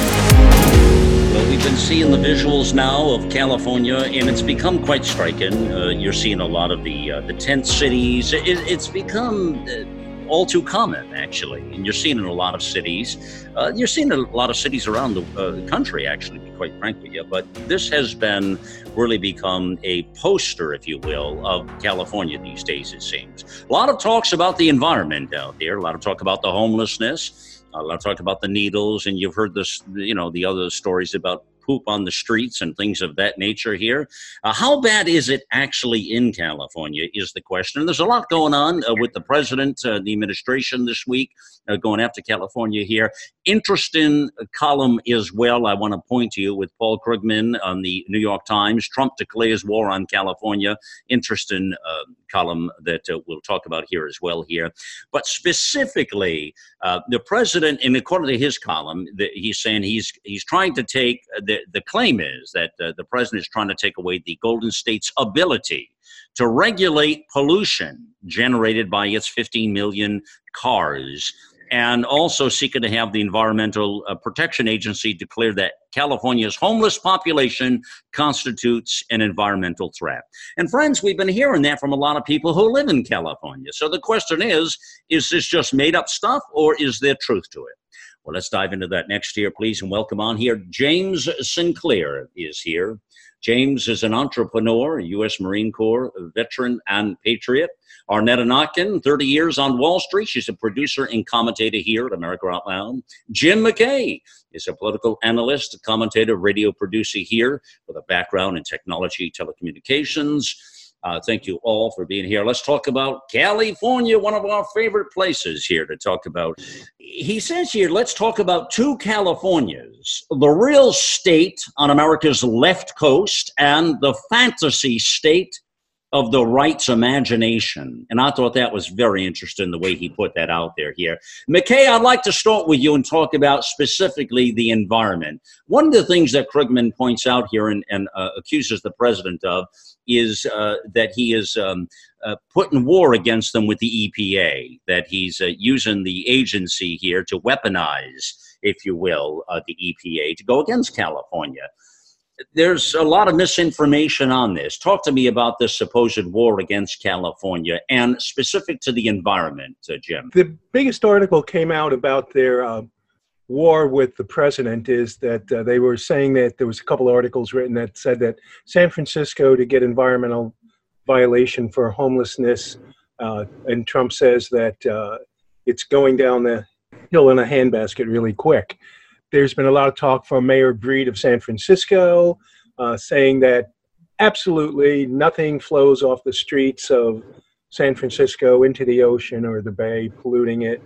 Speaker 2: Well, we've been seeing the visuals now of California, and it's become quite striking. Uh, you're seeing a lot of the uh, the tent cities. It, it's become uh, all too common, actually, and you're seeing in a lot of cities. Uh, you're seeing a lot of cities around the uh, country, actually, to be quite frank with you. But this has been really become a poster, if you will, of California these days, it seems. A lot of talks about the environment out there. A lot of talk about the homelessness. A lot of talk about the needles, and you've heard this, you know, the other stories about poop on the streets and things of that nature here. Uh, how bad is it actually in California is the question. And there's a lot going on uh, with the president, uh, the administration this week, uh, going after California here. Interesting column as well, I want to point to you, with Paul Krugman on the New York Times. Trump declares war on California. Interesting uh, column that uh, we'll talk about here as well here. But specifically, uh, the president, and according to his column, the, he's saying he's he's trying to take, uh, the, the claim is that uh, the president is trying to take away the Golden State's ability to regulate pollution generated by its fifteen million cars, and also seeking to have the Environmental uh, Protection Agency declare that California's homeless population constitutes an environmental threat. And friends, we've been hearing that from a lot of people who live in California. So the question is, is this just made up stuff, or is there truth to it? Well, let's dive into that next year, please, and welcome on here. James Sinclair is here. James is an entrepreneur, a U S Marine Corps veteran and patriot. Arnetta Notkin, thirty years on Wall Street. She's a producer and commentator here at America Out Loud. Jim McKay is a political analyst, commentator, radio producer here with a background in technology, telecommunications. Uh, thank you all for being here. Let's talk about California, one of our favorite places here to talk about. He says here, let's talk about two Californias, the real state on America's left coast and the fantasy state of the right's imagination. And I thought that was very interesting, the way he put that out there here. McKay, I'd like to start with you and talk about specifically the environment. One of the things that Krugman points out here and, and uh, accuses the president of is uh, that he is um, uh, putting war against them with the E P A, that he's uh, using the agency here to weaponize, if you will, uh, the E P A to go against California. There's a lot of misinformation on this. Talk to me about this supposed war against California and specific to the environment, uh, Jim.
Speaker 6: The biggest article came out about their uh, war with the president is that uh, they were saying that there was a couple of articles written that said that San Francisco, to get environmental violation for homelessness, uh, and Trump says that uh, it's going down the hill in a handbasket really quick. There's been a lot of talk from Mayor Breed of San Francisco uh, saying that absolutely nothing flows off the streets of San Francisco into the ocean or the bay, polluting it.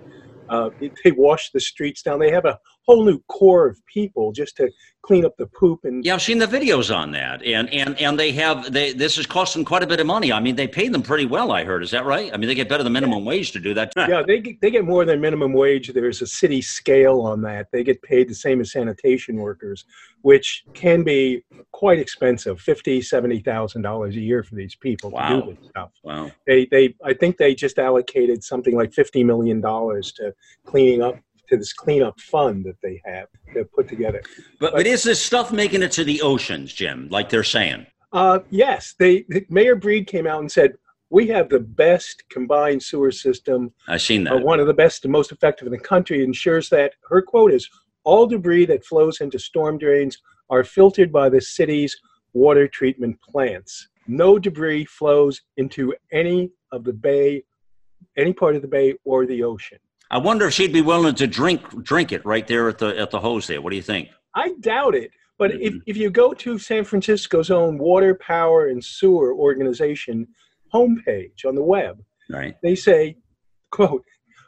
Speaker 6: Uh, they wash the streets down. They have a whole new core of people just to clean up the poop. And
Speaker 2: yeah, I've seen the videos on that, and and and they have they. This is costing quite a bit of money. I mean, they pay them pretty well. I heard. Is that right? I mean, they get better than minimum yeah. wage to do that.
Speaker 6: Yeah, they get, they get more than minimum wage. There's a city scale on that. They get paid the same as sanitation workers, which can be quite expensive, fifty, seventy thousand dollars a year for these people
Speaker 2: wow.
Speaker 6: to do this stuff.
Speaker 2: Wow.
Speaker 6: They they I think they just allocated something like fifty million dollars to cleaning up to this cleanup fund that they have to put together.
Speaker 2: But, but but is this stuff making it to the oceans, Jim, like they're saying?
Speaker 6: Uh, yes. They Mayor Breed came out and said, we have the best combined sewer system.
Speaker 2: I've seen that.
Speaker 6: Uh, one of the best and most effective in the country. It ensures that, her quote is, all debris that flows into storm drains are filtered by the city's water treatment plants. No debris flows into any of the bay, any part of the bay or the ocean.
Speaker 2: I wonder if she'd be willing to drink drink it right there at the at the hose there. What do you think?
Speaker 6: I doubt it. But mm-hmm. if, if you go to San Francisco's own Water, Power, and Sewer Organization homepage on the web,
Speaker 2: right,
Speaker 6: they say, quote,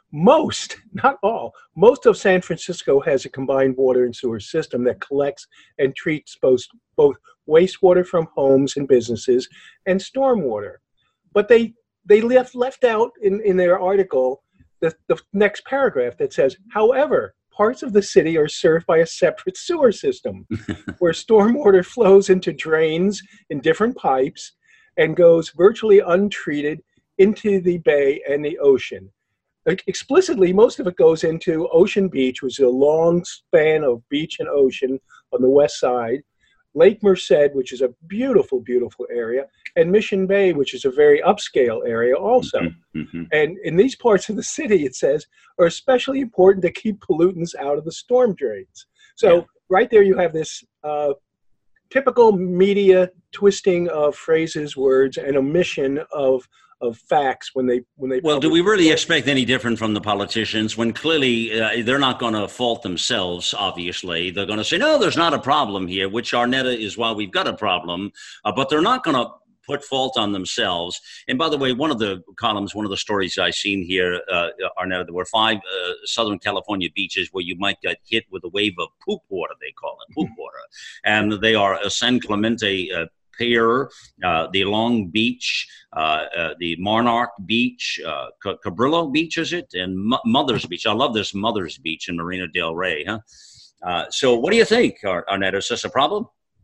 Speaker 6: most, not all, most of San Francisco has a combined water and sewer system that collects and treats both, both wastewater from homes and businesses and stormwater. But they they left left out in, in their article the, the next paragraph that says, however, parts of the city are served by a separate sewer system where stormwater flows into drains in different pipes and goes virtually untreated into the bay and the ocean. Explicitly, most of it goes into Ocean Beach, which is a long span of beach and ocean on the west side, Lake Merced, which is a beautiful, beautiful area, and Mission Bay, which is a very upscale area also.
Speaker 2: Mm-hmm, mm-hmm.
Speaker 6: And in these parts of the city, it says, are especially important to keep pollutants out of the storm drains. So yeah. right there you have this uh, typical media twisting of phrases, words, and omission of of facts when they when they
Speaker 2: well do we really expect any different from the politicians when clearly uh, they're not going to fault themselves? Obviously they're going to say, no, there's not a problem here, which Arnetta is why we've got a problem, uh, but they're not going to put fault on themselves. And by the way, one of the columns, one of the stories I've seen here, uh, Arnetta, there were five uh, Southern California beaches where you might get hit with a wave of poop water, they call it poop water, and they are San Clemente uh, Pier, uh, the Long Beach, uh, uh, the Monarch Beach, uh, C- Cabrillo Beach, is it? And M- Mother's Beach. I love this Mother's Beach in Marina del Rey. Huh? Uh, so what do you think, Ar- Arnetta? Is this a problem?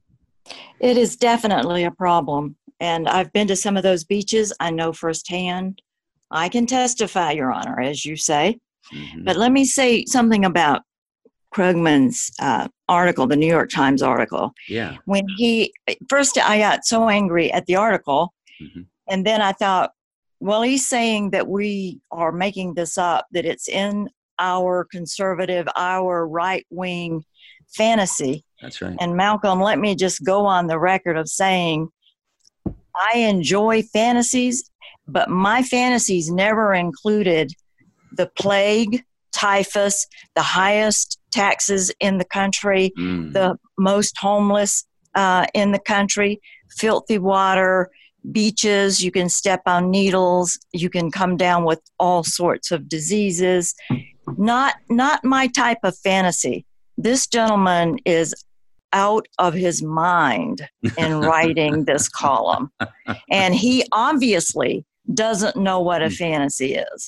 Speaker 7: It is definitely a problem. And I've been to some of those beaches. I know firsthand. I can testify, Your Honor, as you say. Mm-hmm. But let me say something about Krugman's uh, article, the New York Times article.
Speaker 2: Yeah.
Speaker 7: When he, first I got so angry at the article,
Speaker 2: mm-hmm.
Speaker 7: and then I thought, well, he's saying that we are making this up, that it's in our conservative, our right-wing fantasy.
Speaker 2: That's right.
Speaker 7: And Malcolm, let me just go on the record of saying, I enjoy fantasies, but my fantasies never included the plague, typhus, the highest taxes in the country,
Speaker 2: mm.
Speaker 7: the most homeless uh, in the country, filthy water, beaches, you can step on needles, you can come down with all sorts of diseases. Not, not my type of fantasy. This gentleman is out of his mind in writing this column. And he obviously doesn't know what a fantasy is.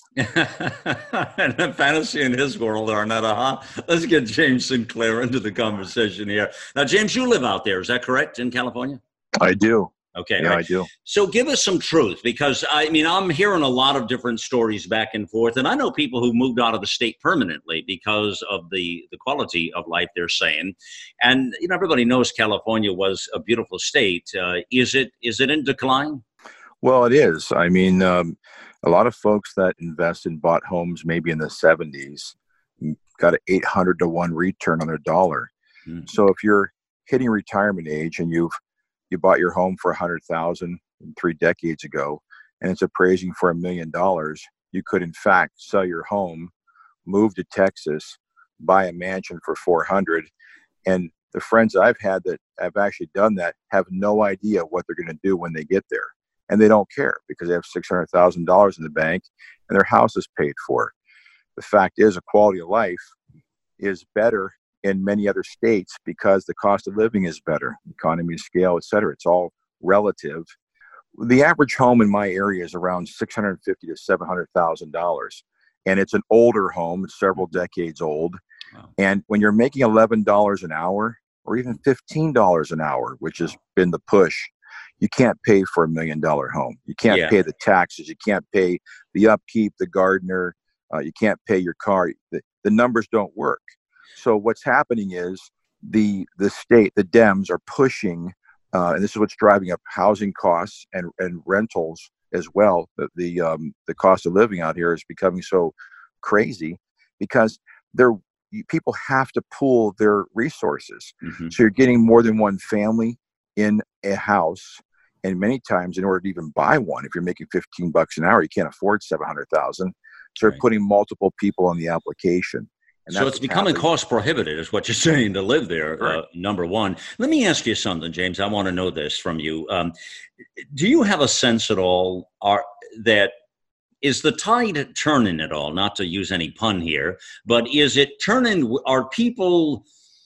Speaker 2: And a fantasy in his world, Arnetta, huh? Let's get James Sinclair into the conversation here. Now, James, you live out there. Is that correct, in California?
Speaker 8: I do.
Speaker 2: Okay.
Speaker 8: Yeah,
Speaker 2: right.
Speaker 8: I do.
Speaker 2: So give us some truth, because, I mean, I'm hearing a lot of different stories back and forth, and I know people who moved out of the state permanently because of the, the quality of life they're saying. And, you know, everybody knows California was a beautiful state. Uh, is it is it in decline?
Speaker 8: Well, it is. I mean, um, a lot of folks that invested and bought homes maybe in the seventies got an eight hundred to one return on their dollar.
Speaker 2: Mm-hmm.
Speaker 8: So if you're hitting retirement age and you've you bought your home for a hundred thousand three decades ago, and it's appraising for a million dollars, you could in fact sell your home, move to Texas, buy a mansion for four hundred. And the friends I've had that have actually done that have no idea what they're going to do when they get there. And they don't care because they have six hundred thousand dollars in the bank and their house is paid for. the fact is, a quality of life is better in many other states because the cost of living is better, economy of scale, et cetera. It's all relative. The average home in my area is around six hundred fifty to seven hundred thousand dollars, and it's an older home, it's several decades old. Wow. And when you're making eleven dollars an hour, or even fifteen dollars an hour, which has been the push, you can't pay for a million dollar home. You can't yeah. pay the taxes. You can't pay the upkeep, the gardener. Uh, you can't pay your car. The, the numbers don't work. So what's happening is the the state, the Dems are pushing, uh, and this is what's driving up housing costs and, and rentals as well. The the, um, the cost of living out here is becoming so crazy because they're people have to pool their resources. Mm-hmm. So you're getting more than one family in a house. And many times in order to even buy one, if you're making fifteen bucks an hour, you can't afford seven hundred thousand. So right. They're putting multiple people on the application. And
Speaker 2: so it's becoming happening. Cost prohibitive is what you're saying to live there.
Speaker 8: Right.
Speaker 2: Uh, number one, let me ask you something, James. I want to know this from you. Um, do you have a sense at all are, that is the tide turning at all? Not to use any pun here, but is it turning? Are people,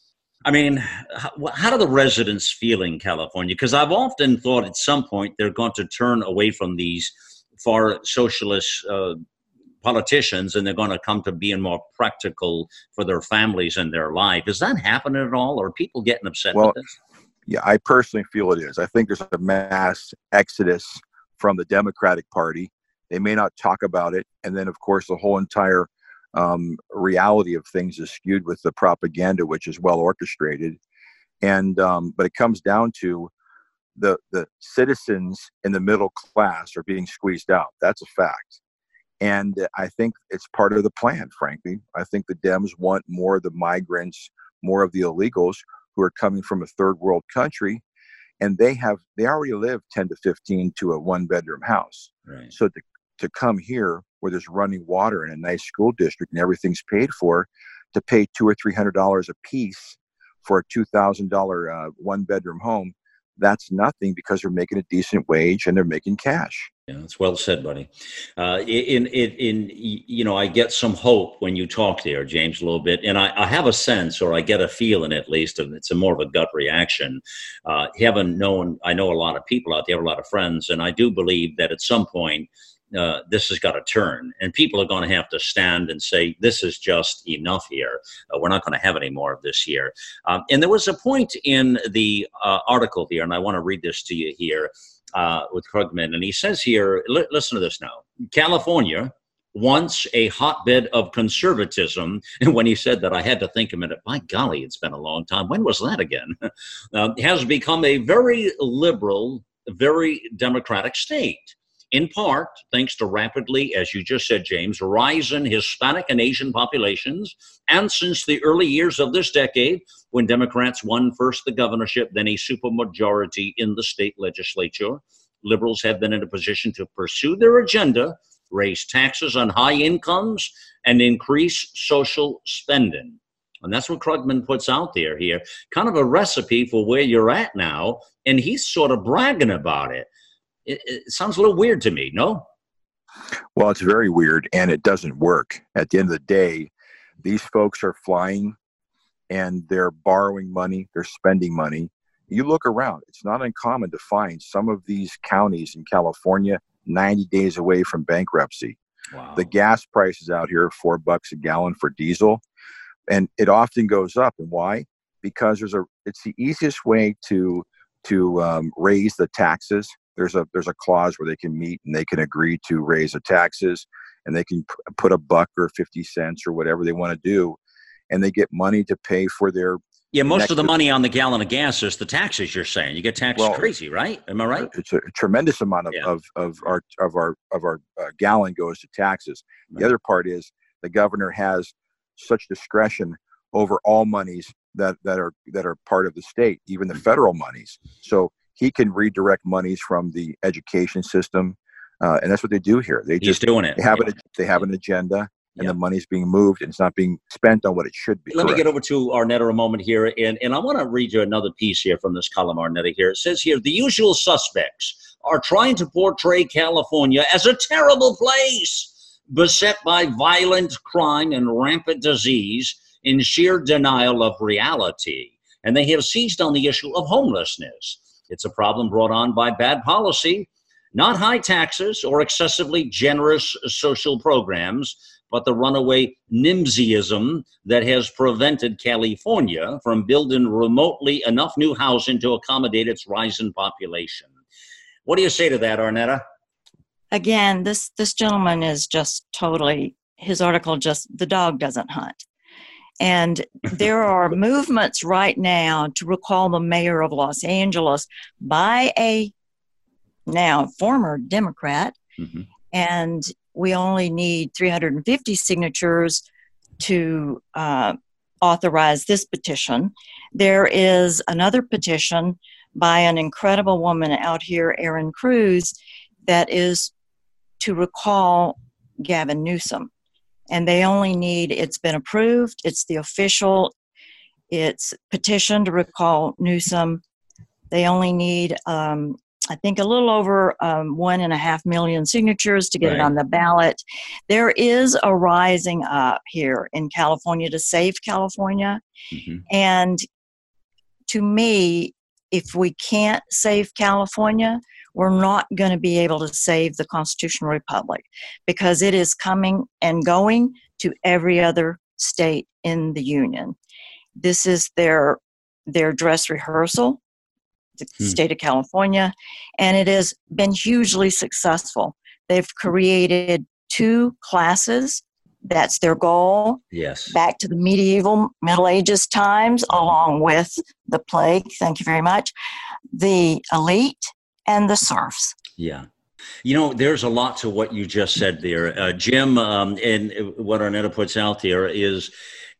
Speaker 2: I mean, how, how do the residents feel in California? Because I've often thought at some point they're going to turn away from these far socialist uh, politicians and they're going to come to being more practical for their families and their life. Is that happening at all? Or are people getting upset
Speaker 8: well,
Speaker 2: with this?
Speaker 8: Yeah, I personally feel it is. I think there's a mass exodus from the Democratic Party. They may not talk about it. And then, of course, the whole entire um, reality of things is skewed with the propaganda, which is well orchestrated. And um, but it comes down to the the citizens in the middle class are being squeezed out. That's a fact. And I think it's part of the plan, frankly. I think the Dems want more of the migrants, more of the illegals who are coming from a third world country. And they have, they already live ten to fifteen to a one bedroom house.
Speaker 2: Right.
Speaker 8: So to, to come here where there's running water in a nice school district and everything's paid for, to pay two or three hundred dollars a piece for a two thousand dollars uh, one bedroom home, that's nothing because they're making a decent wage and they're making cash.
Speaker 2: Yeah, that's well said, buddy. Uh, in, in, in, you know, I get some hope when you talk there, James, a little bit, and I, I have a sense, or I get a feeling at least, and it's a more of a gut reaction. Uh, having known, I know a lot of people out there, have a lot of friends, and I do believe that at some point, Uh, this has got to turn, and people are going to have to stand and say, this is just enough here. Uh, we're not going to have any more of this here. Um, and there was a point in the uh, article here, and I want to read this to you here uh, with Krugman. And he says here, li- listen to this now. California, once a hotbed of conservatism, and when he said that, I had to think a minute, by golly, it's been a long time. When was that again? uh, has become a very liberal, very democratic state. In part, thanks to rapidly, as you just said, James, rise in Hispanic and Asian populations, and since the early years of this decade, when Democrats won first the governorship, then a supermajority in the state legislature, liberals have been in a position to pursue their agenda, raise taxes on high incomes, and increase social spending. And that's what Krugman puts out there here, kind of a recipe for where you're at now, and he's sort of bragging about it. It, it sounds a little weird to me, no?
Speaker 8: Well, it's very weird, and it doesn't work. At the end of the day, these folks are flying, and they're borrowing money, they're spending money. You look around, it's not uncommon to find some of these counties in California ninety days away from bankruptcy.
Speaker 2: Wow.
Speaker 8: The gas prices out here are four bucks a gallon for diesel, and it often goes up. And why? Because there's a it's the easiest way to to um, raise the taxes. There's a there's a clause where they can meet and they can agree to raise the taxes, and they can p- put a buck or fifty cents or whatever they want to do, and they get money to pay for their.
Speaker 2: Yeah, most of the money on the gallon of gas is the taxes. You're saying you get taxed well, crazy, right? Am I right?
Speaker 8: It's a, a tremendous amount of,
Speaker 2: yeah.
Speaker 8: of of our of our of our uh, gallon goes to taxes. Right. The other part is the governor has such discretion over all monies that that are that are part of the state, even the federal monies. So he can redirect monies from the education system, uh, and that's what they do here. They
Speaker 2: He's
Speaker 8: just
Speaker 2: doing it.
Speaker 8: They have
Speaker 2: yeah.
Speaker 8: an they have an agenda, and
Speaker 2: yeah.
Speaker 8: the money's being moved, and it's not being spent on what it should be.
Speaker 2: Let
Speaker 8: Correct.
Speaker 2: me get over to Arnetta a moment here, and, and I want to read you another piece here from this column, Arnetta, here. It says here, the usual suspects are trying to portray California as a terrible place, beset by violent crime and rampant disease in sheer denial of reality. And they have seized on the issue of homelessness. It's a problem brought on by bad policy, not high taxes or excessively generous social programs, but the runaway NIMBYism that has prevented California from building remotely enough new housing to accommodate its rising population. What do you say to that, Arnetta?
Speaker 7: Again, this, this gentleman is just totally, his article just, the dog doesn't hunt. And there are movements right now to recall the mayor of Los Angeles by a now former Democrat. Mm-hmm. And we only need three hundred fifty signatures to uh, authorize this petition. There is another petition by an incredible woman out here, Erin Cruz, that is to recall Gavin Newsom. And they only need, it's been approved, it's the official, it's petition to recall Newsom. They only need, um, I think, a little over um, one and a half million signatures to get right. it on the ballot. There is a rising up here in California to save California. Mm-hmm. And to me, if we can't save California, we're not going to be able to save the constitutional republic, because it is coming and going to every other state in the union. This is their their dress rehearsal, the hmm. state of California, and it has been hugely successful. They've created two classes. That's their goal.
Speaker 2: Yes.
Speaker 7: Back to the medieval Middle Ages times, along with the plague. Thank you very much. The elite and the serfs.
Speaker 2: Yeah. You know, there's a lot to what you just said there, uh, Jim, um, and what Arnetta puts out there is,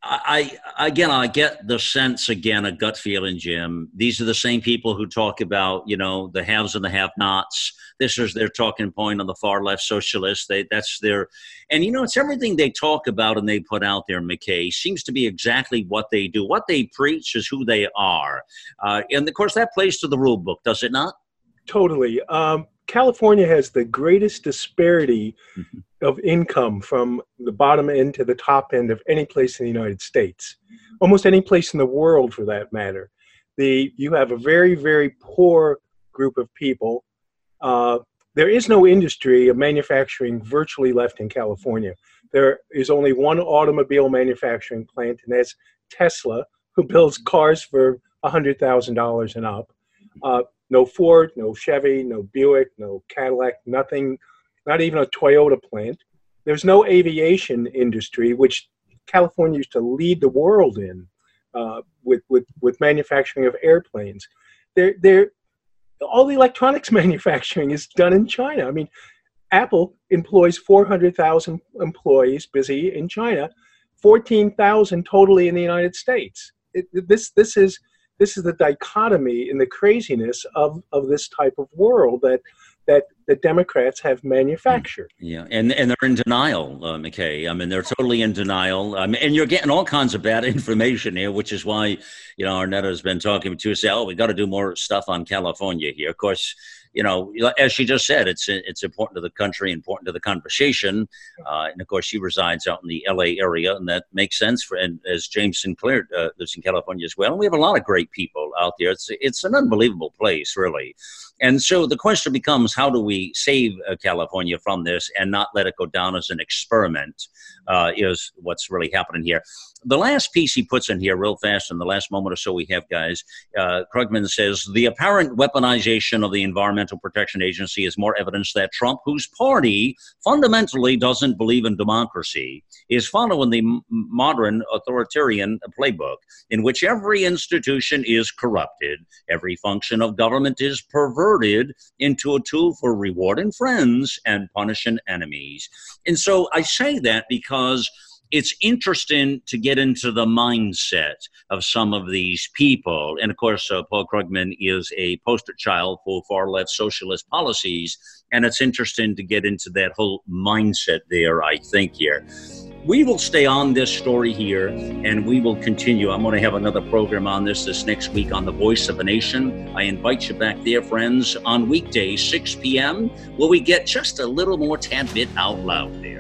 Speaker 2: I, I again, I get the sense, again, a gut feeling, Jim. These are the same people who talk about, you know, the haves and the have-nots. This is their talking point on the far left socialists. They, that's their, and you know, it's everything they talk about and they put out there, McKay, seems to be exactly what they do. What they preach is who they are. Uh, and of course, that plays to the rule book, does it not?
Speaker 6: Totally. Um, California has the greatest disparity mm-hmm. of income from the bottom end to the top end of any place in the United States, almost any place in the world for that matter. The you have a very, very poor group of people. Uh, there is no industry of manufacturing virtually left in California. There is only one automobile manufacturing plant, and that's Tesla, who builds cars for one hundred thousand dollars and up. Uh, No Ford, no Chevy, no Buick, no Cadillac, nothing, not even a Toyota plant. There's no aviation industry, which California used to lead the world in uh, with, with, with manufacturing of airplanes. They're, they're, all the electronics manufacturing is done in China. I mean, Apple employs four hundred thousand employees busy in China, fourteen thousand totally in the United States. It, this, this is... This is the dichotomy in the craziness of, of this type of world that that the Democrats have manufactured.
Speaker 2: Yeah, and and they're in denial, uh, McKay. I mean, they're totally in denial. Um, and you're getting all kinds of bad information here, which is why, you know, Arnetta has been talking to us, say, oh, we got to do more stuff on California here. Of course, you know, as she just said, it's it's important to the country, important to the conversation. Uh, and of course, she resides out in the L A area, and that makes sense. For, and as James Sinclair uh, lives in California as well, and we have a lot of great people out there. It's it's an unbelievable place, really. And so the question becomes, how do we save uh, California from this and not let it go down as an experiment, uh, is what's really happening here. The last piece he puts in here real fast in the last moment or so we have, guys, uh, Krugman says, the apparent weaponization of the Environmental Protection Agency is more evidence that Trump, whose party fundamentally doesn't believe in democracy, is following the m- modern authoritarian playbook in which every institution is corrupted, every function of government is perverted into a tool for rewarding friends and punishing enemies. And so I say that because it's interesting to get into the mindset of some of these people. And of course, uh, Paul Krugman is a poster child for far left socialist policies. And it's interesting to get into that whole mindset there, I think, here. We will stay on this story here, and we will continue. I'm going to have another program on this this next week on The Voice of a Nation. I invite you back there, friends, on weekdays, six p.m., where we get just a little more tad bit out loud there.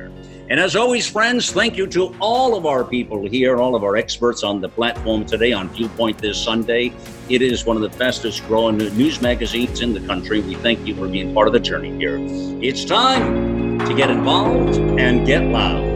Speaker 2: And as always, friends, thank you to all of our people here, all of our experts on the platform today on Viewpoint this Sunday. It is one of the fastest growing news magazines in the country. We thank you for being part of the journey here. It's time to get involved and get loud.